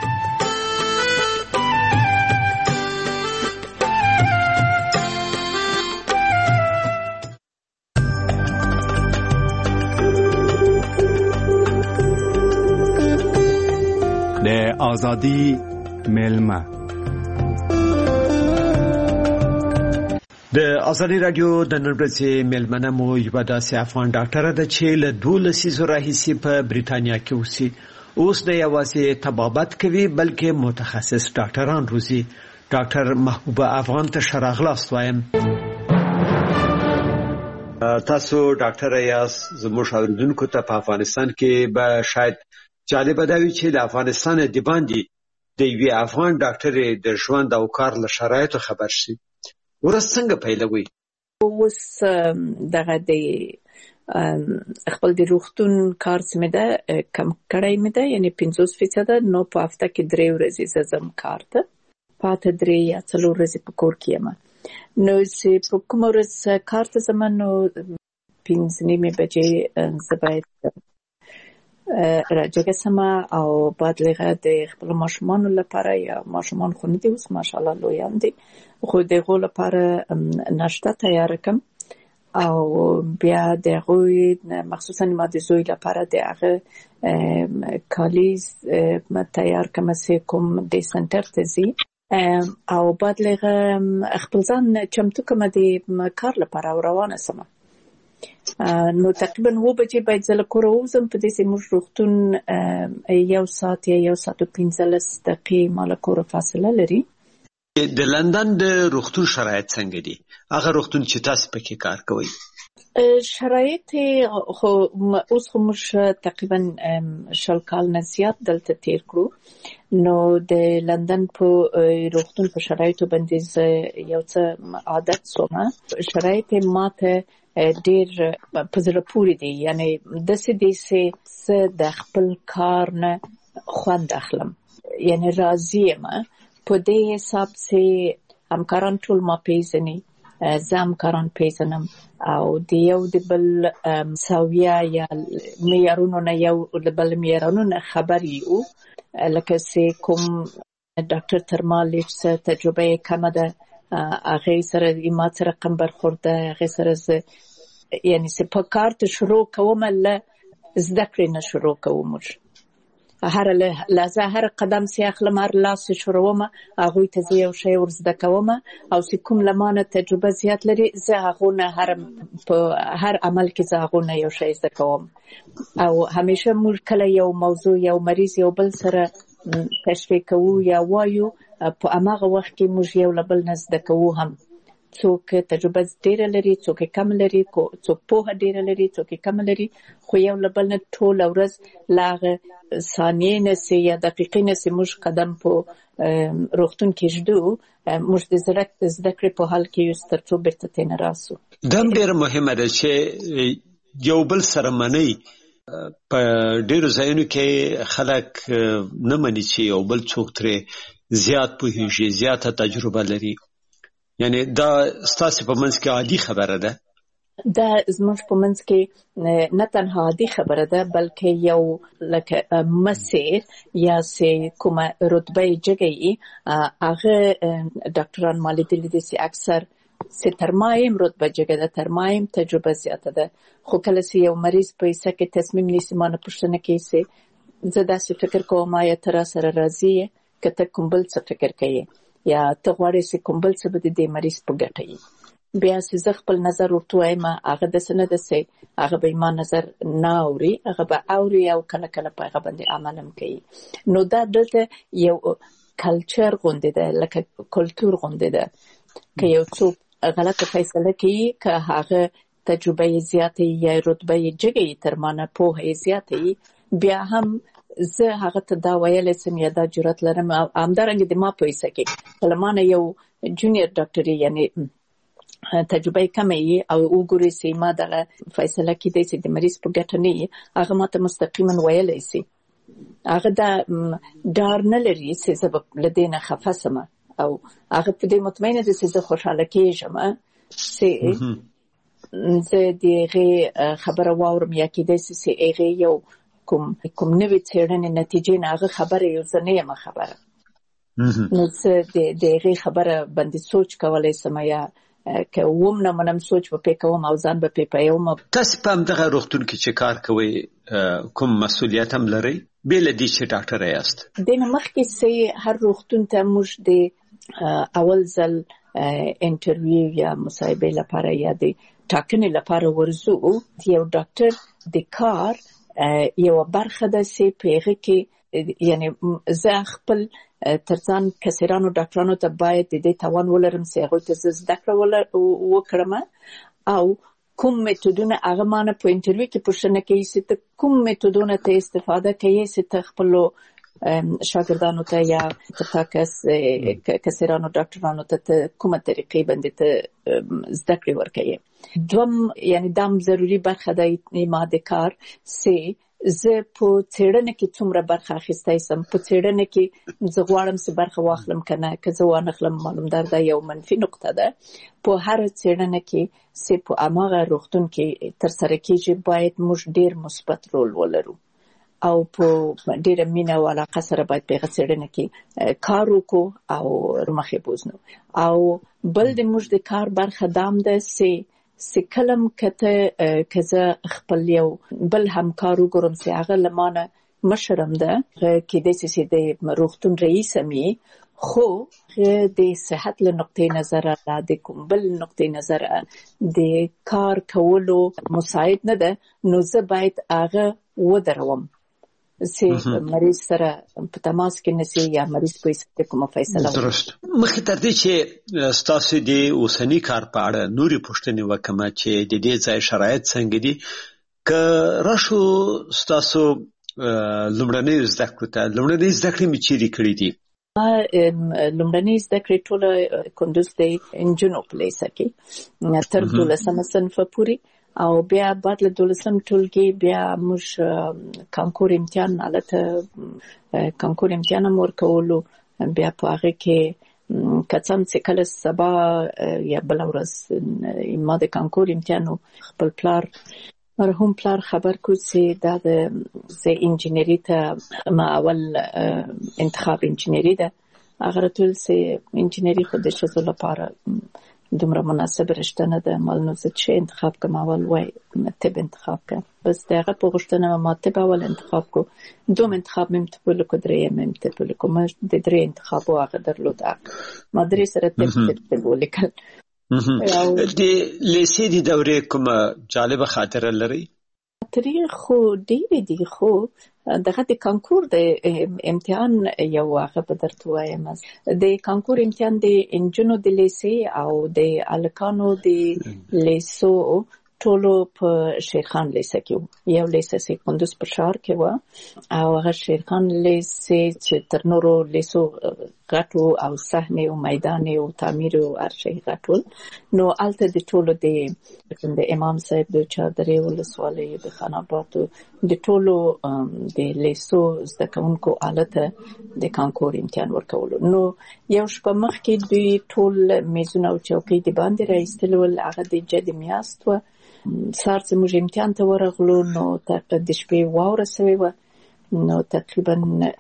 د ازادي ملما د ازادي رادیو د نن ورځې ملمنه مو یو داسې افغان ډاکټر ده چې له 12 راهیسې په بریتانیا کې اوسي. اوس د یوازې طبابت کوي بلکې متخصص ډاکټران روزي. ډاکټر محبوبه افغان ته شراغلاست وایم. تاسو ډاکټر یاس، زموږ اوریدونکو ته په افغانستان کې به شاید جالب دا وي چې د افغانستان د باندې د یوې افغان ډاکټر د ژوند او کار له شرایطو خبر شي. ورځ څنګه پیلوي؟ اوس دغه د خپل د روغتون کار سمه ده کم کړای مې ده، یعنی 50% نو په هفته کې 3 ورځې زم کار ته پاتې 3 یا 4 ورځې په کور کې یم. نو چې په کوم ورځ کار ته زم نو 5:30 بجې زباید راجګه سما او بعد لغه د خپل ماشومان لپاره یا ماشومان خو نه دي اوس ماشاءالله لویان دي، خو دغه لپاره ناشته تیار کم او بیا دغه مخصوصا ما د زوی لپاره دغه کالیز تیار کم سه کوم د سنټر ته زی او بعد لغه خپل ځان چمتو کوم د کار لپاره روانه سم. نو تقریبا 9 بجې باید زله کور وزم. په دې سه موږ روغتون 1 ساعت یا 1 ساعت او 15 دقیقې مال کور فاصله لري. د لندن د روغتون شرایط څنګه دي؟ هغه روغتون چې تاسو پکې کار کوئ شرایط خو اوس خو موږ تقریبا 10 کال نه زیات دلته تیر کړو. نو د لندن په روغتون په شرایطو باندې یو څه عادت سومه. شرایط ماته ډیر په زړه پورې دي، یعنی د سې د خپل کار نه خوند اخلم، یعنی راضی یم په دې حساب سه همکاران ټول ما پیژني، زه همکاران پیژنم او د یو د بل ساویا یا معیارونو نه یو د بل معیارونو نه خبر یو. لکه سه کوم ډاکټر ترمالیچ تجربه کم ده، هغه سره ما سره رقم برخورده، هغه سره یعنی سه په کارت شروع کوم له زده کړې نه شروع کوم. هر لحظه هر قدم سي اخلم، هر لاس شروعم هغه ته زه یو شی ورزده کوم او سې کوم لمانه تجربه زیات لري زه هغه نه په هر عمل کې زه هغه نه یو شی زده کوم. او همیشه موږ کله یو موضوع یو مریض یو بل سره تشریح کوو یا وایو، په هغه وخت کې موږ یو لبل نه زده کوو. هم څوک تجربه ډیر لري، څوک کم لري، څوک په ډیر لري، څوک کم لري، خو یو لبل نه ټول ورځ لاغه ثانیې نه سي یا دقیقې نه سي موږ قدم په روغتون کې جدو موږ د زده کړې په حال کې یو سترڅو بیرته تین راسو. دا ډیر مهمه ده چې یو بل سره منی. په ډیرو ځایونو کې خلک نه مني چې یو بل څوک ترې زیات پوهیږي، زیاته تجربه لري. یعنی دا ستاسو په منځ کې عادي خبره ده؟ دا زموږ په منځ کې نه تنها عادي خبره ده بلکې یو لکه مسیر یا سه کومه رتبه جګی هغه ډاکټران مالي دي چې اکثر سه ترمایم رتبه جګه ده، ترمایم تجربه زیاته ده. خو کله چې یو مریض په ایسه کې تصمیم نیسي مانه پوښتنه کوي چې زه داسې فکر کوم یا تر سره راضی کته کوم بل څه فکر کوي یا ته غواړې چې کوم بل څه به د مریض په ګټه وي. بیا چې خپل نظر ورته وایم هغه د سند سه هغه به ما نظر نه اوري، هغه به اوري او کله کله په هغه باندې عملم کوي. نو دا دلته یو کلچر غونډه ده، لکه کلچر غونډه ده که یو څوک غلطه فیصله کوي که هغه تجربه زیاته یا رتبه جګی تر مانه په زیاته بیا هم زه هغه ته دا ویل سم یا دا جرأت لرم. همدارنګه د ما په ایسه کې کلمانه یو جونیئر ډاکټر یعنی تجربه کمه او وګوري چې ما دغه فیصله کې د دې مریض په ګټه نه هغه ماته مستقیما ویلای شي هغه دا ډار نه لري چې زه لدینه خفاسم او هغه په دې مطمئنه ده چې زه خوشاله کېږم چې زه دغه خبره واورم یا کې د چې هغه یو کوم نوې څېړنې نتیجې نه هغه خبره یو ځنه خبره نو زه دغه خبره باندې سوچ کولای سم یا که ومنه منم سوچ به کوم او ځان به پیوم. تاسو په دغه روغتون کې چې کار کوي کوم مسؤلیت هم لري بل دي چې ډاکټر یاست؟ دنه مخکې سي هر روغتون ته موږ د اول ځل انټرویو یا مصاحبه لپاره یا د ټاکنې لپاره ورزو یو ډاکټر د کار یو برخه ده چې پیغه کې یعنی زه خپل ترڅان کسرانو ډاکټرانو ته باید د دې توان ولرم چې هغه ته زده کړه وکړم او کوم میتودونه هغه مانه په انټرویو کې پوښتنه کوي چې ته کوم میتودونه ته استفاده کوي چې ته خپل شاګردانو ته یا کسرانو ډاکټرانو ته کومه طریقې باندې ته زده کړې ورکوي. دوم یعنی دام ضروری برخه ده ماده کار چې زه په څېړنه کې څومره برخه اخیستای سم په څېړنه کې زه غواړم چې برخه واخلم کنه که زه وانخلم معلوم ده یو منفي نقطه ده په هر څېړنه کې چې په اماغه روغتون کې ترسره کېږي باید موږ ډیر مثبت رول ولرو او په ډیره مینه او علاقه سره باید په څېړنه کې کار وکړو او مخې بوزنو او بل د موږ د کار برخه دام ده چې کلم کته خپل یو بل همکار وګورم چې هغه لمانه مشرم ده کې د سې د روغتون رئیس می خو د صحت له نقطې نظر د کوم بل نقطې نظر د کار کولو مساعد نه ده نو زه باید هغه ودروم چې مریض سره په تماس کې نشي یا مریض په څه کومه فیصله درست مخکې تر دې چې تاسو د اوسنی کار په اړه نوري پوښتنې وکم چې د دې ځای شرایط څنګه دي که راشو تاسو لومړنۍ زده کړې می چیرې کړې دي؟ لومړنۍ زده کړې ټوله کندوز د انجنونو په لیسه کې تر 12 صنف پورې او بیا بعد له 12 ټولګي بیا موږ کانکور امتحان حالت کانکور امتحان ورکولو بیا په هغه کې کڅم چې کله سبا یا بل ورځ ما د کانکور امتحان خپل پلار مرحوم پلار خبر کو چې دا د انجینری ته ما اول انتخاب انجینری ده هغه ټول چې انجینری خو د شزو لپاره دومره مناسب رشته نه ده مالنو زه چې انتخاب کوم اول وای طب انتخاب کوم بس دغه په غوښتنه ما طب اول انتخاب کو دوم انتخاب مم ته په درې مم ته په کوم د درې انتخاب واغ درلود ما درې سره طب ولیکل د لیسې د دورې کوم جالب خاطره لري؟ تاریخ خو ډېر دي خو دغه د کانکور د امتحان یو هغه په درته وایم د کانکور امتحان د انجنونو د لیسې او د الکانو د لیسو ټولو په شیرخان لیسه کې یو لیسه چې کندوز په ښار کې و او هغه شیرخان لیسه چې تر نورو لیسو غټو او صحنه او میدان او تعمیر او ارشي غټول نو الته د ټولو د امام صاحب د چادرې ولسوالۍ د خان آباد د ټولو د لیسو زده کوونکو آلته د کانکور امتحان ورکولو نو یو شپه مخکې دوی ټول میزونه او چوکۍ د باندې راایستل ول هغه د جد میاست و سار چې موږ امتحان ته ورغلو نو تقریبا د شپې واوره سوی و نو تقریبا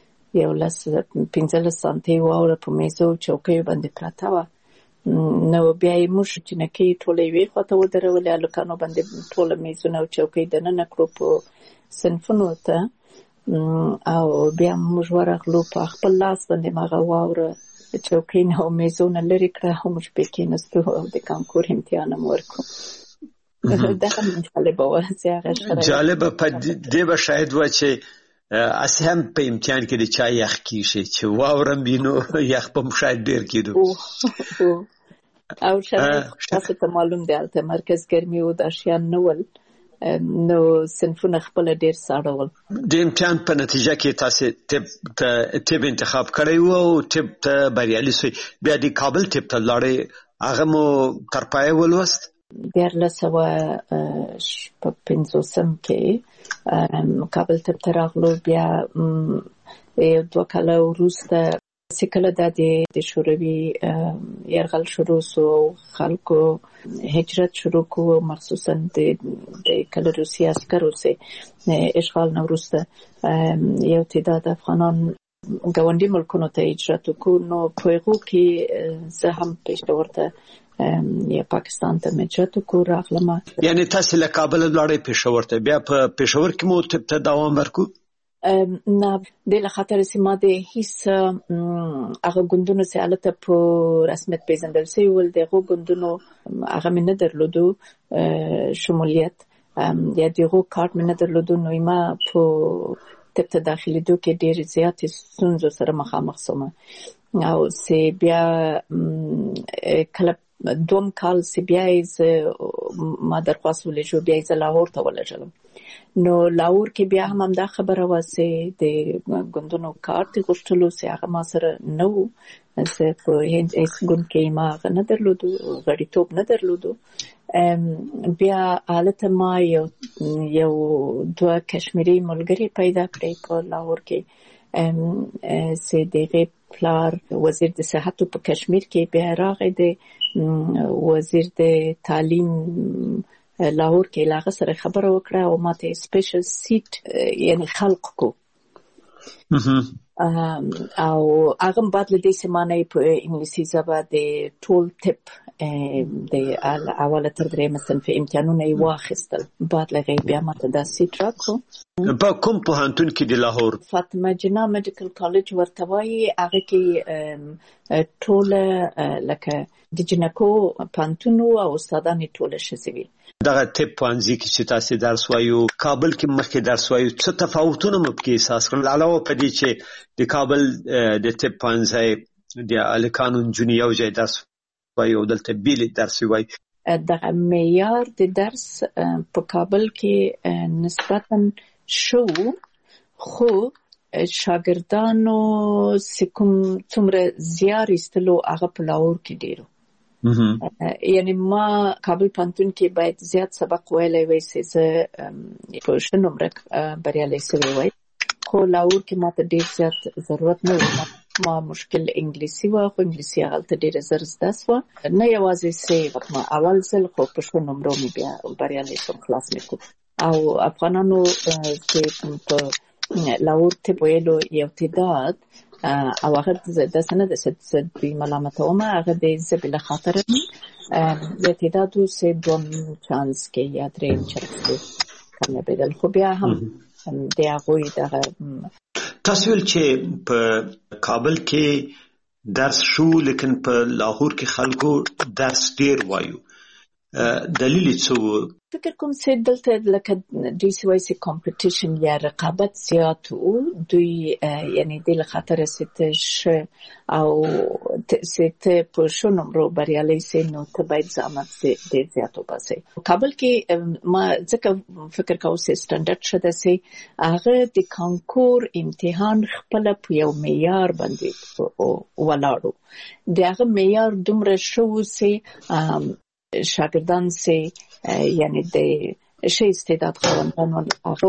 15 سانتي واوره په میزو چوکۍ باندې پراته و نو بیا یې موږ چې نکې ټولې وی خواته ودرولې الکانو باندې ټول میزونه او چوکۍ د نن کړو په صنفونو ته او بیا موږ ورغلو په خپل لاس باندې ماغه واوره چوکۍ نه او میزونه لري کړه هم په کې نستو د کانکور امتحان ورکو دا هم جالبه و جالبه په دې به شاید و چې اسهم په امتحان کې د چا یخ کیږي چې واورم بینو یخ په شاید ډیر کېدو او شاید تاسو ته معلوم دی البته مرکز ګرمي او د اشیان نول نو صنفونه خپل ډیر ساړول د امتحان په نتیجه کې تاسو طب انتخاب کړی وو او طب ته بریالي شوی بیا د کابل طب ته لاړې هغه مو تر پایه ولوست 1950 کې کابل ته تراغلو بیا دوه کاله وروسته سکله د شوروي يرغل شروع سو خلکو هجرت شروع کو مخصوصا د کله روسي عسکرو سه اشغال نوروسته یو تعداد افغانان ګاونډي ملکونو ته هجرت کو نو پویغو کې زه هم پېښور ته یا پاکستان ته هجرت کو راغلم یعنی تاسو له کابل لړې پېښور ته بیا په پېښور کې مو ته دوام ورکو نه د لخاطر سیمه د هیڅ هغه ګوندونو سره الته په رسمیت پیژندل شوی ول دغه ګوندونو هغه نه درلودو شمولیت یا دغه کارت نه درلودو نو ما په تبته داخلي دوه کې ډېر زیات ستونزو سره مخامخ شوم او سی بیا کله دوم کال سی بیا ما درخواست ولې جو بیا ز لاهور ته ولېږم نو لاهور کې بیا هم دا خبره واسه د ګوندونو کارت غوښتلو سي هغه ما سره نو زه په هیڅ ګوند کې ما نه درلودو غړیتوب نه درلودو بیا حالت ما یو دوه کشمیری ملګری پیدا کړی په لاهور کې سي دغه پلار وزیر د صحت په کشمیر کې بیا راغی د وزیر د تعلیم لاهور کې لاغه سره خبره وکړه او ماته سپیشل سیټ یعنی خلق کو او هغه بعد له دې سیمانه په انګلیسي ژبه د ټول ټپ د اوله تر درېمه صنف امتحانونه یې واخیستل بعد لغې بیا ماته دا سیټ راکړو په کوم پوهنتون کې د لاهور فاطمه جنہ میډیکل کالج ورته وایي هغه کې ټول لکه د جنکو پانتونو او استادان ټول شزوي دغه ټپ پانځي کې چې تاسو درس وایو کابل کې مخکې درس وایو څه تفاوتونه مو کې احساس کړل علاوه په دې چې د کابل د ټپ پانځي د الکانون جونیو ځای درس وایو دلته بیل درس وایي دغه معیار د درس په کابل کې نسبتاً شو خو شاګردانو سکم څومره زیار استلو هغه په لاهور کې ډیرو یعنی ما کابل پانتون کې باید زیات سبق ویلای وای سي زه په شنومره بریالي سوي وای خو لاهور کې ماته ډیر زیات ضرورت نه و ما مشکل انګلیسي و خو انګلیسي هغه ډیر زر زده سو نه یوازې سي ما اول ځل خو په شنومره مې بیا بریالي سم خلاص نکو او افغانانو چې په لاهور ته ویلو یو تعداد او هغه د سند د ملامتوم هغه د زبله خاطر د تعدادو سه دوم چانس کې یا درې چانس کمه بدل خو بیا هم د هغه دغه تاسو چې په کابل کې درس شو لیکن په لاهور کې خلکو درس ډیر وایو دلیل څه فکر کوم چې دلته لکه د سیاسي کمپټیشن یا رقابت زیات او دوی یعنی د خاطر ستش او ست په شنومرو بریالي سي نو ته باید زحمت ډیر زیات وباسي کابل کې ما ځکه فکر کوم چې سټانډرډ شته سي هغه د کانکور امتحان خپل په یو معیار باندې ولاړو دغه معیار دومره شو سي شاگردان سه یعنی د شي استعداد خواندان هغه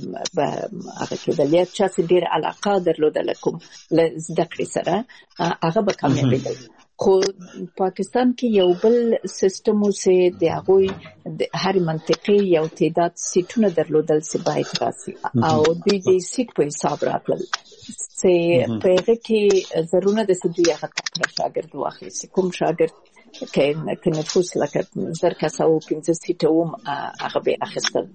کې د لیت چا ډیر علاقه درلودل کوم زده کړې سره هغه به کامیابی دی خو پاکستان کې یو بل سیستم اوسه د هغه هر منطقي یو تعداد سیټونه درلودل سي باید راسي او دوی د سیټ په حساب راتل سي په هغه کې ضرورت د سدوی هغه شاګرد واخلي کوم شاګرد که نفوس لکه زر کسا و 15 سیټه وم هغه به اخیستل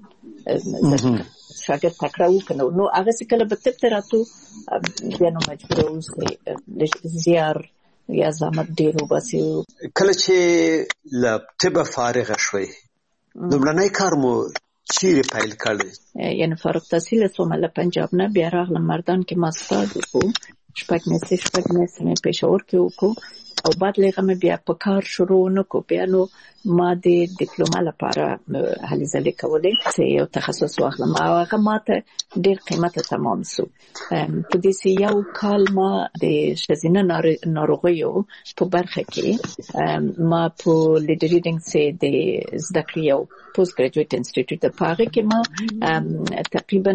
شاګرد تکړه وکنو نو هغه څه کله به تپ راتو بیا نو مجبور اوسې زیار یا زحمت ډیر وباسي کله چې لطب فارغ شوي لومړنی کار مو چیرې پیل کړی یعنی فارغ تحصیل سوم له پنجاب نه بیا راغلم مردان کې ماستر وکړو شپږ میاشتې مې پېښور کې وکړو او بعد لغه بیا په کار شروع نکو. بیا نو ما د ډیپلوما لپاره هلې ځلې کولې چې یو تخصص واخلم. هغه ماته ډېر قیمته تمام شو. په دې یو کال ما د ښځینه ناروغیو په برخه کې ما په لیډ ریډینګ سي د زده کړې یو پوسټ ګریجویټ انسټیټیوټ د پاره کې ما تقریبا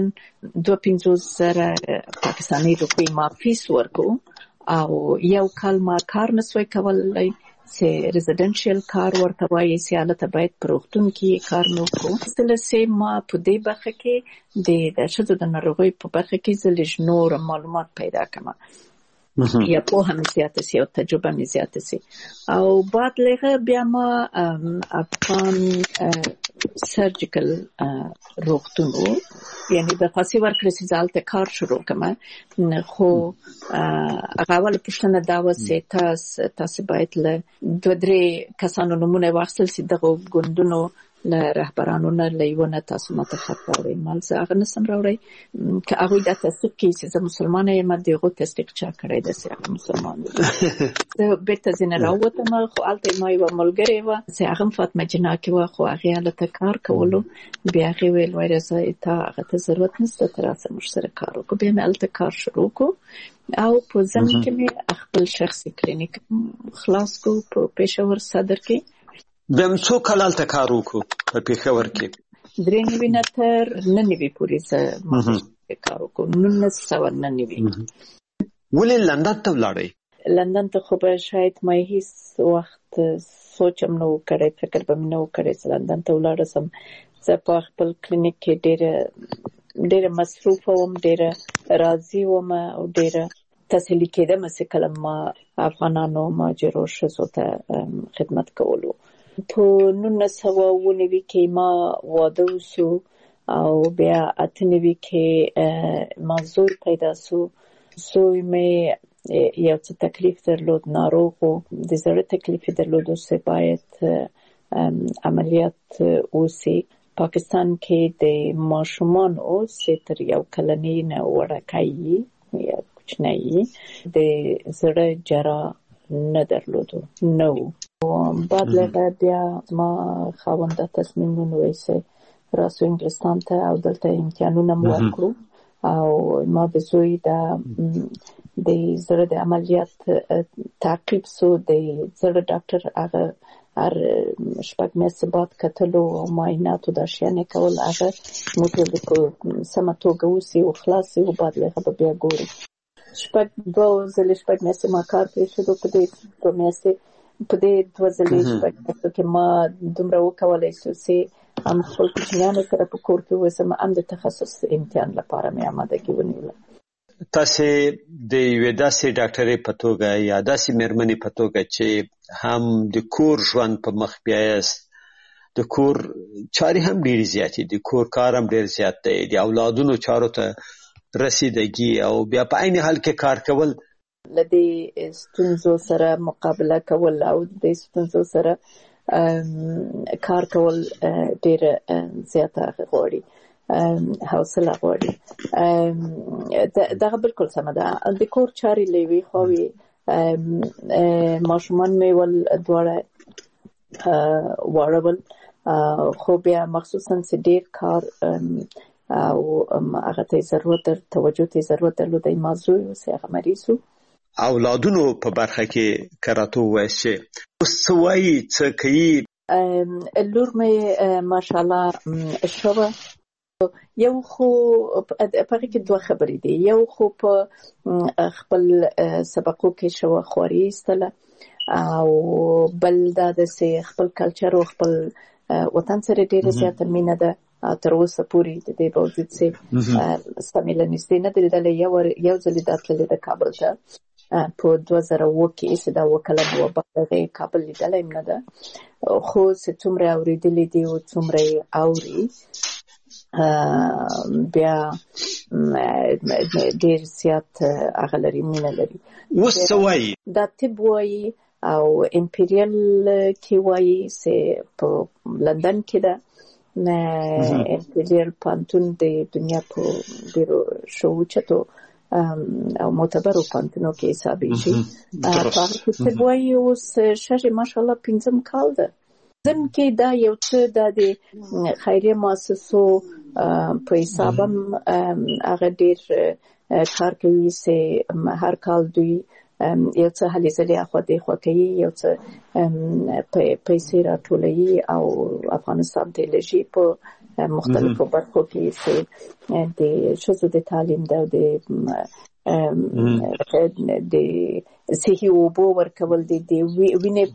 250,000 پاکستاني روپۍ ما فیس ورکو او یو کال ما کار نسوي کولای چې ریزیدنشل کار ورته وایي چې حالت باید پروختون کې کار نو کو. سلسله ما په دې برخه کې د شذو د ناروغي په برخه کې زلج نور معلومات پیدا کړم یا په هم زیاته سي او تجربه مې زیاته سي. او بعد لغه بیا ما افغان سرجیکل روغتونو یعنی د فارسی ورکړې ځالته کار شروع کړم. خو هغه ول پښتنه دا وسه تاسو باید له 2-3 کسانو نمونه واخلئ چې دغه ګوندونو له رهبرانو نه لیونه تاسو ماته خبرې مال څه هغه نسم راوړی که هغه د تصدیق کې چې مسلمان یم دغه تصدیق چا کړی د سره مسلمان زه به تاسو نه راوته ما خو الته ما یو ملګری و چې هغه فاطمه جنا کې و خو هغه له کار کولو بیا هغه ویل وایره ته هغه ته ضرورت نشته تر اوسه مش سره کار وکړو. بیا مې الته کار شروع کو او په ځمکه کې مې خپل شخصي کلینیک خلاص کو په پېښور صدر کې. بم څو کال ته کار وکړو په پېښور کې؟ 93 نه تر 99 پورې زه کار وکړم. 1999 ولې لندن ته ولاړې؟ لندن ته خو به شاید ما هیڅ وخت سوچم نو کړی، فکر به مې نو کړی چې لندن ته ولاړم. زه په خپل کلینیک کې ډېر مصروف وم، ډېر راضي وم او ډېر تسهیل کېدم چې کله ما افغانانو مهاجرو ښځو ته خدمت کولو. په 1999 کې ما واده وشو او بیا 98 کې ما زوی پیدا شو. زوی مې یو څه تکلیف درلود، ناروغ و، د زړه تکلیف درلود چې باید عملیات وشي. پاکستان کې د ماشومان او تر یو کلنۍ نه وړکۍ یا کوچنۍ د زړه جراح نه درلودو نو بعد لږه بیا ما خاوند تصمیم ونیوی چې راسو انګلستان ته او دلته امتحانونه مو ورکړو او ما د زوی د زړه د عملیات تعقیب سو. د زړه ډاکټر هغه هر شپږ میاشتې بعد کتلو او معایناتو دا شیانې کول، هغه موږ په سمه توګه وسي او خلاصي او بعد لږه به بیا ګورو. شپږ میاشتې ما کار پرېښود. په دې 2 میاشتې په دې 2 ځلې شپږ میاشتو کې ما دومره وکولی شو چې هم خپل کوچنیانو سره په کور کې اوسم، هم د تخصص امتحان لپاره مې آمادګي ونیوله. تاسو د یوې داسې ډاکټرې په توګه یا داسې مېرمنې په توګه چې هم د کور ژوند په مخ بیایاست، د کور چارې هم ډېرې زیاتې دي، کور کار هم ډېر زیات دی، د اولادونو چارو ته رسیدګي او بیا په عین حال کې کار کول، له دې ستونزو سره مقابله کول او د ستونزو سره کار کول ډېر زیاته غواړي، حوصله غواړي. دغه بالکل سمه ده. د کور چارې له یوې خواوې ماشومان مې ول دواړه واړول، خو بیا مخصوصا چې ډېر کار او هغه ته ضرورت توجه ته ضرورت درلود. موضوع اوس هغه مریض و. اولادونو په برخه کې کراته وایي چې اوس وایي څه کوي. لور مې ماشاءالله شوه. یو خو په کې 2 خبرې دي. یو خو په خپل سبقو کې شوه خواري ایستله او بل دا د خپل کلچر او خپل وطن سره ډېره زیاته مینه ده. تر اوسه پورې د دې باوجود چې سمیله نږدې نه درېدله. یو ځل دا تللې ده کابل ته په 2007 کې چې دا وکله نو هغې کابل لیدلی هم نه ده، خو چې څومره اورېدلې دي او څومره یې اوري بیا ډېر زیات هغه لري، مینه لري. اوس څه وایي؟ دا طب وایي او امپیریل کې وایي چې په لندن کې ده. امپیریل پانتون د دنیا په ډېرو شوچتو او معتبرو پوهنتونو کې حسابېږي. په هغه کې څه وایي اوس شاید ماشاءالله 5 کال ده. ځم کې دا یو څه د خیریه مؤسسو په حساب هم هغه ډېر کار کوي چې هر کال دوی یو څه هلې ځلې اخوا دېخوا کوي، یو څه پیسې راټولوي او افغانستان ته لېږي په مختلفو برخو کې چې د ښځو د تعلیم ده، د صحي اوبو ورکول دي، د وینې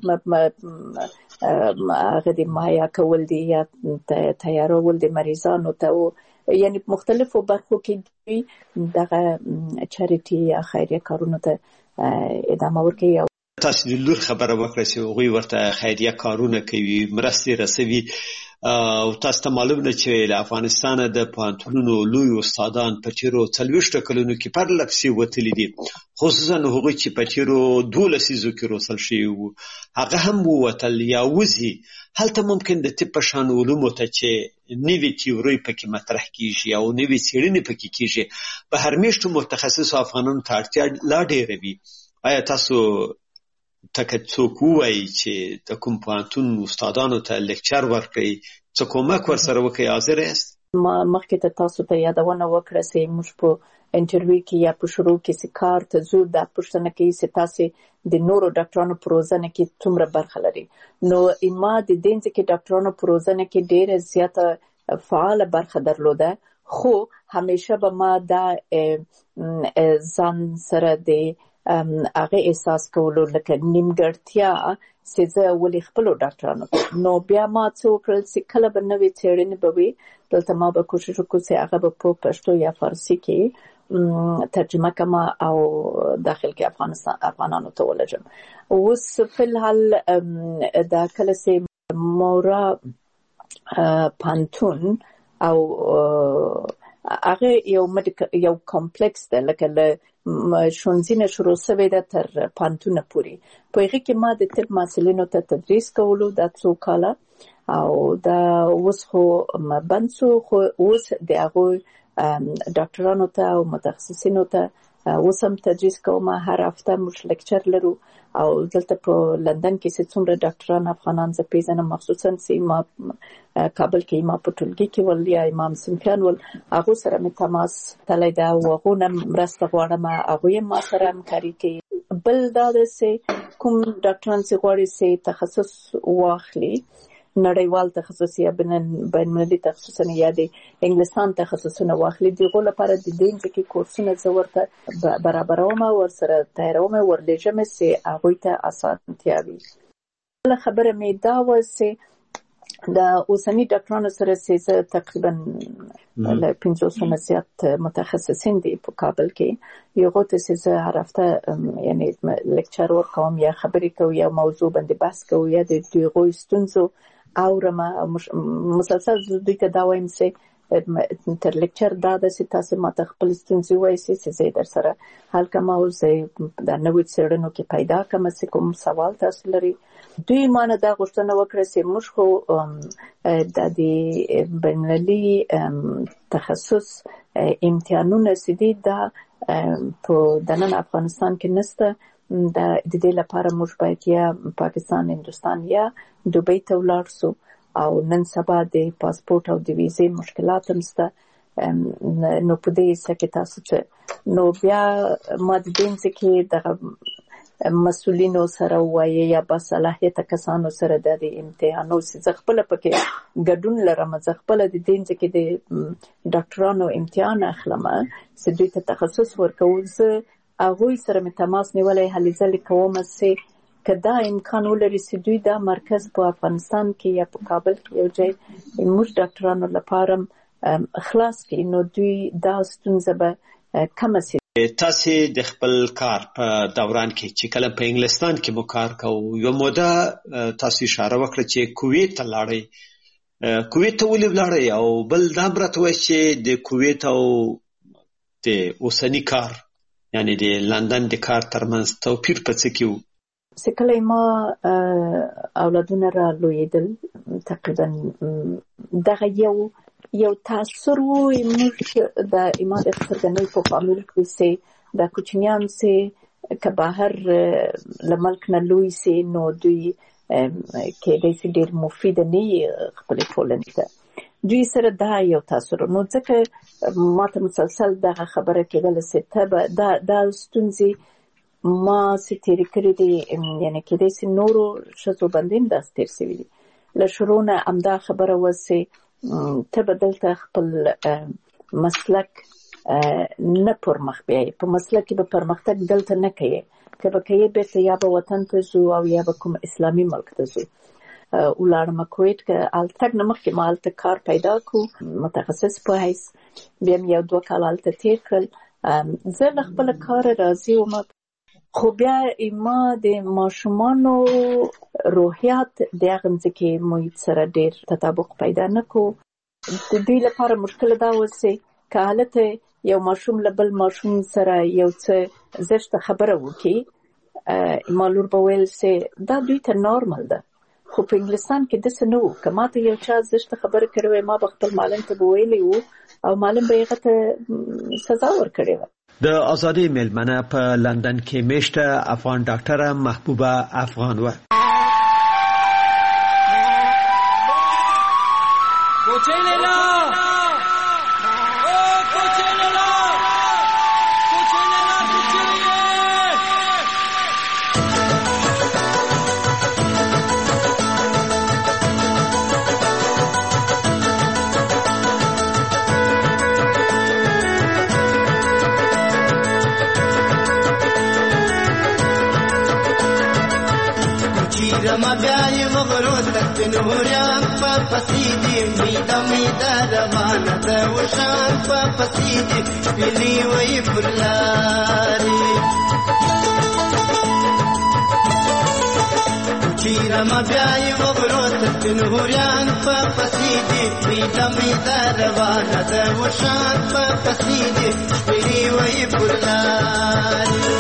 هغه د مهیا کول دي یا تیارول د مریضانو ته، یعنی مختلفو برخو کې دوی دغه چاریټي یا خیریه کارونو ته ادامه ورکوي. تاسو د لور خبره وکړه چې هغوی ورته خیریه کارونه کوي، مرستې رسوي، او تاسو ته معلوم ده چې له افغانستانه د پوهنتونونو لوی استادان په تیرو 40 کلونو کې پرله پسې وتلي دي، خصوصا هغوی چې په تیرو 12 لسیزو کې روزل شوي وو، هغه هم ووتل یا وځي. هلته ممکن د طب په شان علومو ته چې نوې تیورۍ پکې مطرح کیږي او نوې څېړنې پکې کیږي، په هر میاشتو متخصصو افغانانو ته اړتیا لا ډېره وي. آیا تاسو تک څوک وایي چې د کوم پوهنتون استادانو ته لیکچر ورکړي، څه کومک ورسره وکړي، حاضر یاست؟ ما مخکې ته تاسو ته یادونه وکړه چې موږ په انټرویو کې یا په شروع کې چې کار ته ځو دا پوښتنه کوي چې تاسو د نورو ډاکټرانو په روزنه کې څومره برخه لري. نو ما د دې ځکه ډاکټرانو په روزنه کې ډېره زیاته فعال برخه درلوده، خو همیشه به ما دا ځان سره د هغه احساس کولو لکه نیمګړتیا چې زه ولې خپلو ډاکټرانو نو بیا ما څه وکړل چې کله به نوې څېړنې به وي دلته ما به کوشش وکړو چې هغه به په پښتو یا فارسي کې ترجمه کما او داخل کې افغانانو ته ولېږم. اوس فلحال دا کله چې مورا پانتون او هغه یو کمپلیکس ده، لکه له ښوونځي نه شروع شوی ده تر پانتونه پورې. په هغې کې ما د طب محصلینو ته تدریس کولو دا 2 کاله، او دا اوس خو بند شو، خو اوس د هغوی ډاکټرانو ته او متخصصینو ته اوس هم تدریس کوم. هر هفته موږ لیکچر لرو، او دلته په لندن کې چې څومره ډاکټران افغانان زه پیژنم، مخصوصا چې ما کابل کې ما په ټولګي کې ول یا امام صنفیان ول، هغو سره مې تماس تللی ده او هغو نه مرسته غواړم، هغوی ما سره همکاري کوي. بل دا ده چې کوم ډاکټران چې غواړي چې تخصص واخلي، نړیوال تخصص یا بین‌المللي تخصصونه یا د انګلستان تخصصونه واخلي، دغه لپاره د دې ځکه کورسونه زه ورته برابروم، ورسره تیاروم، ورلېږم چې هغوی ته اسانتیا وي. بله خبره مې دا وه چې د اوسني ډاکټرانو سره چې زه تقریبا له 500 زیات متخصصین دي په کابل کې، یو ته چې زه هر هفته یعنی لیکچر ورکوم یا خبرې کوم یا موضوع باندې بحث کوم یا د دوی ستونزو اورم، مسلسل دوی ته دا وایم چې تر لیکچر دا ده چې تاسو ماته خپل ستونزې وایئ چې زه در سره حل کوم، او زه د نوې څېړنو کې پیدا کوم چې کوم سوال تاسو لري. دوی مانه دا غوښتنه وکړه چې موږ خو د بین‌المللي تخصص امتحانونه چې دي دا په دننه افغانستان کې نشته، د دې لپاره موږ باید یا پاکستان، هندوستان یا دوبۍ ته ولاړ شو، او نن سبا د پاسپورت او د ویزې مشکلات هم شته. نو په دې څه کې تاسو څه نو بیا ما د دې ځکه دغه مسؤلینو سره وایي یا با صلاحیته کسانو سره د امتحانو زه خپل پکې ګډون لرم، زه خپل د دې ځکه د ډاکټرانو امتحان اخلم چې دوی ته تخصص ورکول، زه هغوی سره مې تماس نیولی، هلې ځلې کوم چې که دا امکان ولري چې دوی دا مرکز په افغانستان کې یا په کابل کې یو ځای موږ ډاکټرانو لپاره خلاص کړي، نو دوی دا ستونزه به کمه شي. تاسو د خپل کار په دوران کې چې کله په انګلستان کې مو کار کوو، یو موده تاسو اشاره وکړه چې کویت ته لاړئ، کویت ته ولې ولاړئ؟ او بل دا راته وایي چې د کویت او د اوسني کار یعنی د لندن د کار ترمنځ توپیر په څه کې و؟ چې کله ما اولادونه را لویېدل، تقریبا دغه یو یو تاثر وي موږ د ایمان اخترګنۍ په فامیل کې سي د کوچنیان سي که بهر له ملک نه لوی سي نو دوی کېدای سي ډېر مفید نه وي خپلې ټولنې ته دوی سره دا یو تاثر نو ځکه ماته مسلسل دغه خبره کېدله سي ته به دا ستونزې ما سي تېرې کړې دي یعنې کېدای سي نورو ښځو باندې هم داسې تېر سوي دي له شروع نه همدا خبره وسي ته به دلته خپل مسلک نه پرمخ بیایي په مسلک کې به پرمختګ دلته نه کوي که به کوي بیرته یا به وطن ته ځو او یا به کوم اسلامي ملک ته ځو ولاړم کویت که هلته تګ نه مخکې ما هلته کار پیدا کړو متخصص په حیث بیا مې 1-2 کال هلته تېر کړل زه له خپله کاره راضي وم خو بیا ما د ماشومانو روحیات د هغه ځمکې محیط سره ډېر تطابق پیدا نه کړو د دوی لپاره مشکل دا وسي که هلته یو ماشوم له بل ماشوم سره یو څه زشته خبره وکړي ما لور به ویل سي دا دوی ته نارمل ده خو په انګلستان کې داسې نه وو که ما ته یو چا زشته خبره کړې وای ما به خپل معلم ته به ویلی وو او معلم به هغه ته سزا ورکړې وه د ازادي میلمنه په لندن کې میشته افغان ډاکټره محبوبه افغان وه رما بیای وغرو تک نوریان پا پسیدی میدا روانه ده وشان پا پسیدی پلی وی پرلاری چی رما بیای وغرو تک نوریان پا پسیدی میدا روانه ده وشان پا پسیدی پلی وی پرلاری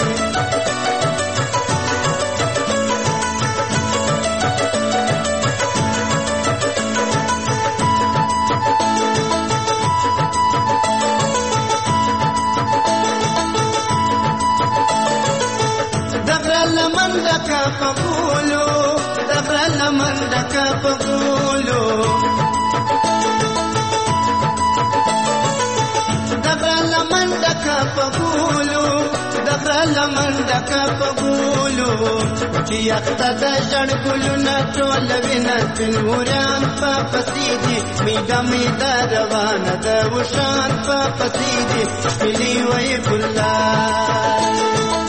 پغولو دغرل منډک پغولو دغرل منډک پغولو دغرل منډک پغولو چې اخته د جړ ګلونه ټول وینت نوران په پسیدي میدا روانه د وشان په پسیدي ملي وی ګلان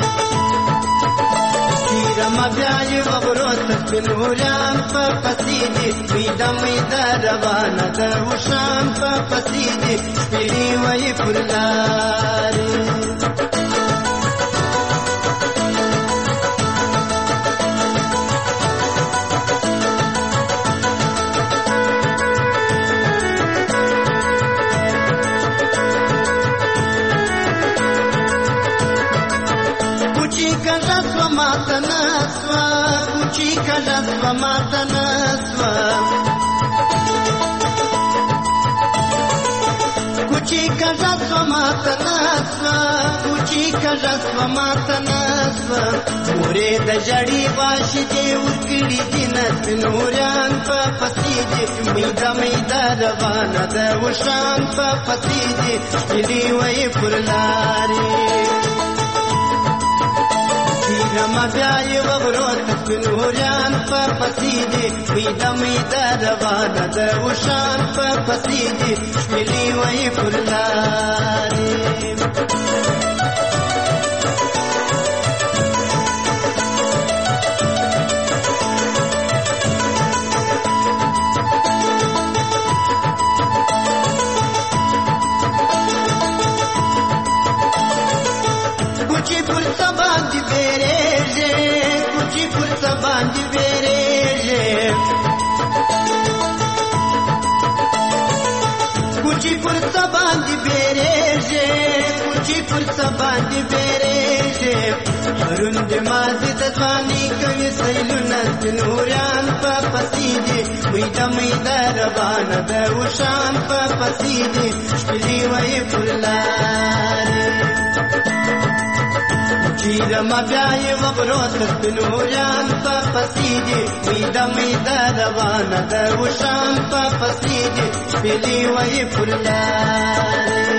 رما بیای وغرو تک نوریان پا پسیدی میدا روانه ده وشان پا پسیدی پیری وی پرلاری کلاسوا ماتا نسوا کوچی کلاسوا ماتا نسوا کوچی کلاسوا ماتا نسوا مورې د جړی باشي دې ورکړي دینت نوران په پسیدي میدا روانه ده وشان په پسیدي دې وای پرلاري رما بیای وغرو تک نوریان پا پسیدی میدا روانه ده وشان پا پسیدی ملی وی پرلاری कुची पुरता बांध बेरे कुची पुरता बांध बेरे कुची पुरता बांध बेरे कुची पुरता बांध बेरे هرون د مازی د ځواني کوي سیلونه نوران په پسیدي میده روانه د وشان په پسیدي شپلي وای پرلاري چیرې ما بیاي وغرو تر نوران په پسیدي میده روانه د وشان په پسیدي شپلي وای پرلاري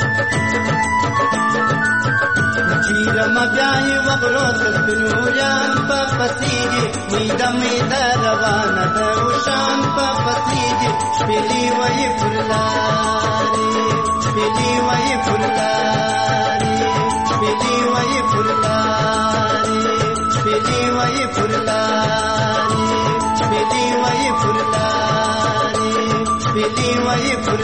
چیرې ما بیاي وغرو تر نوران په پسیدي میده روانه د وشان په پسیدي شپلي وای پرلاري شپلي وای پرلاري شپلي وای پرلاري شپلي وای پرلاري شپلي وای پرلاري شپلي وای پرلاري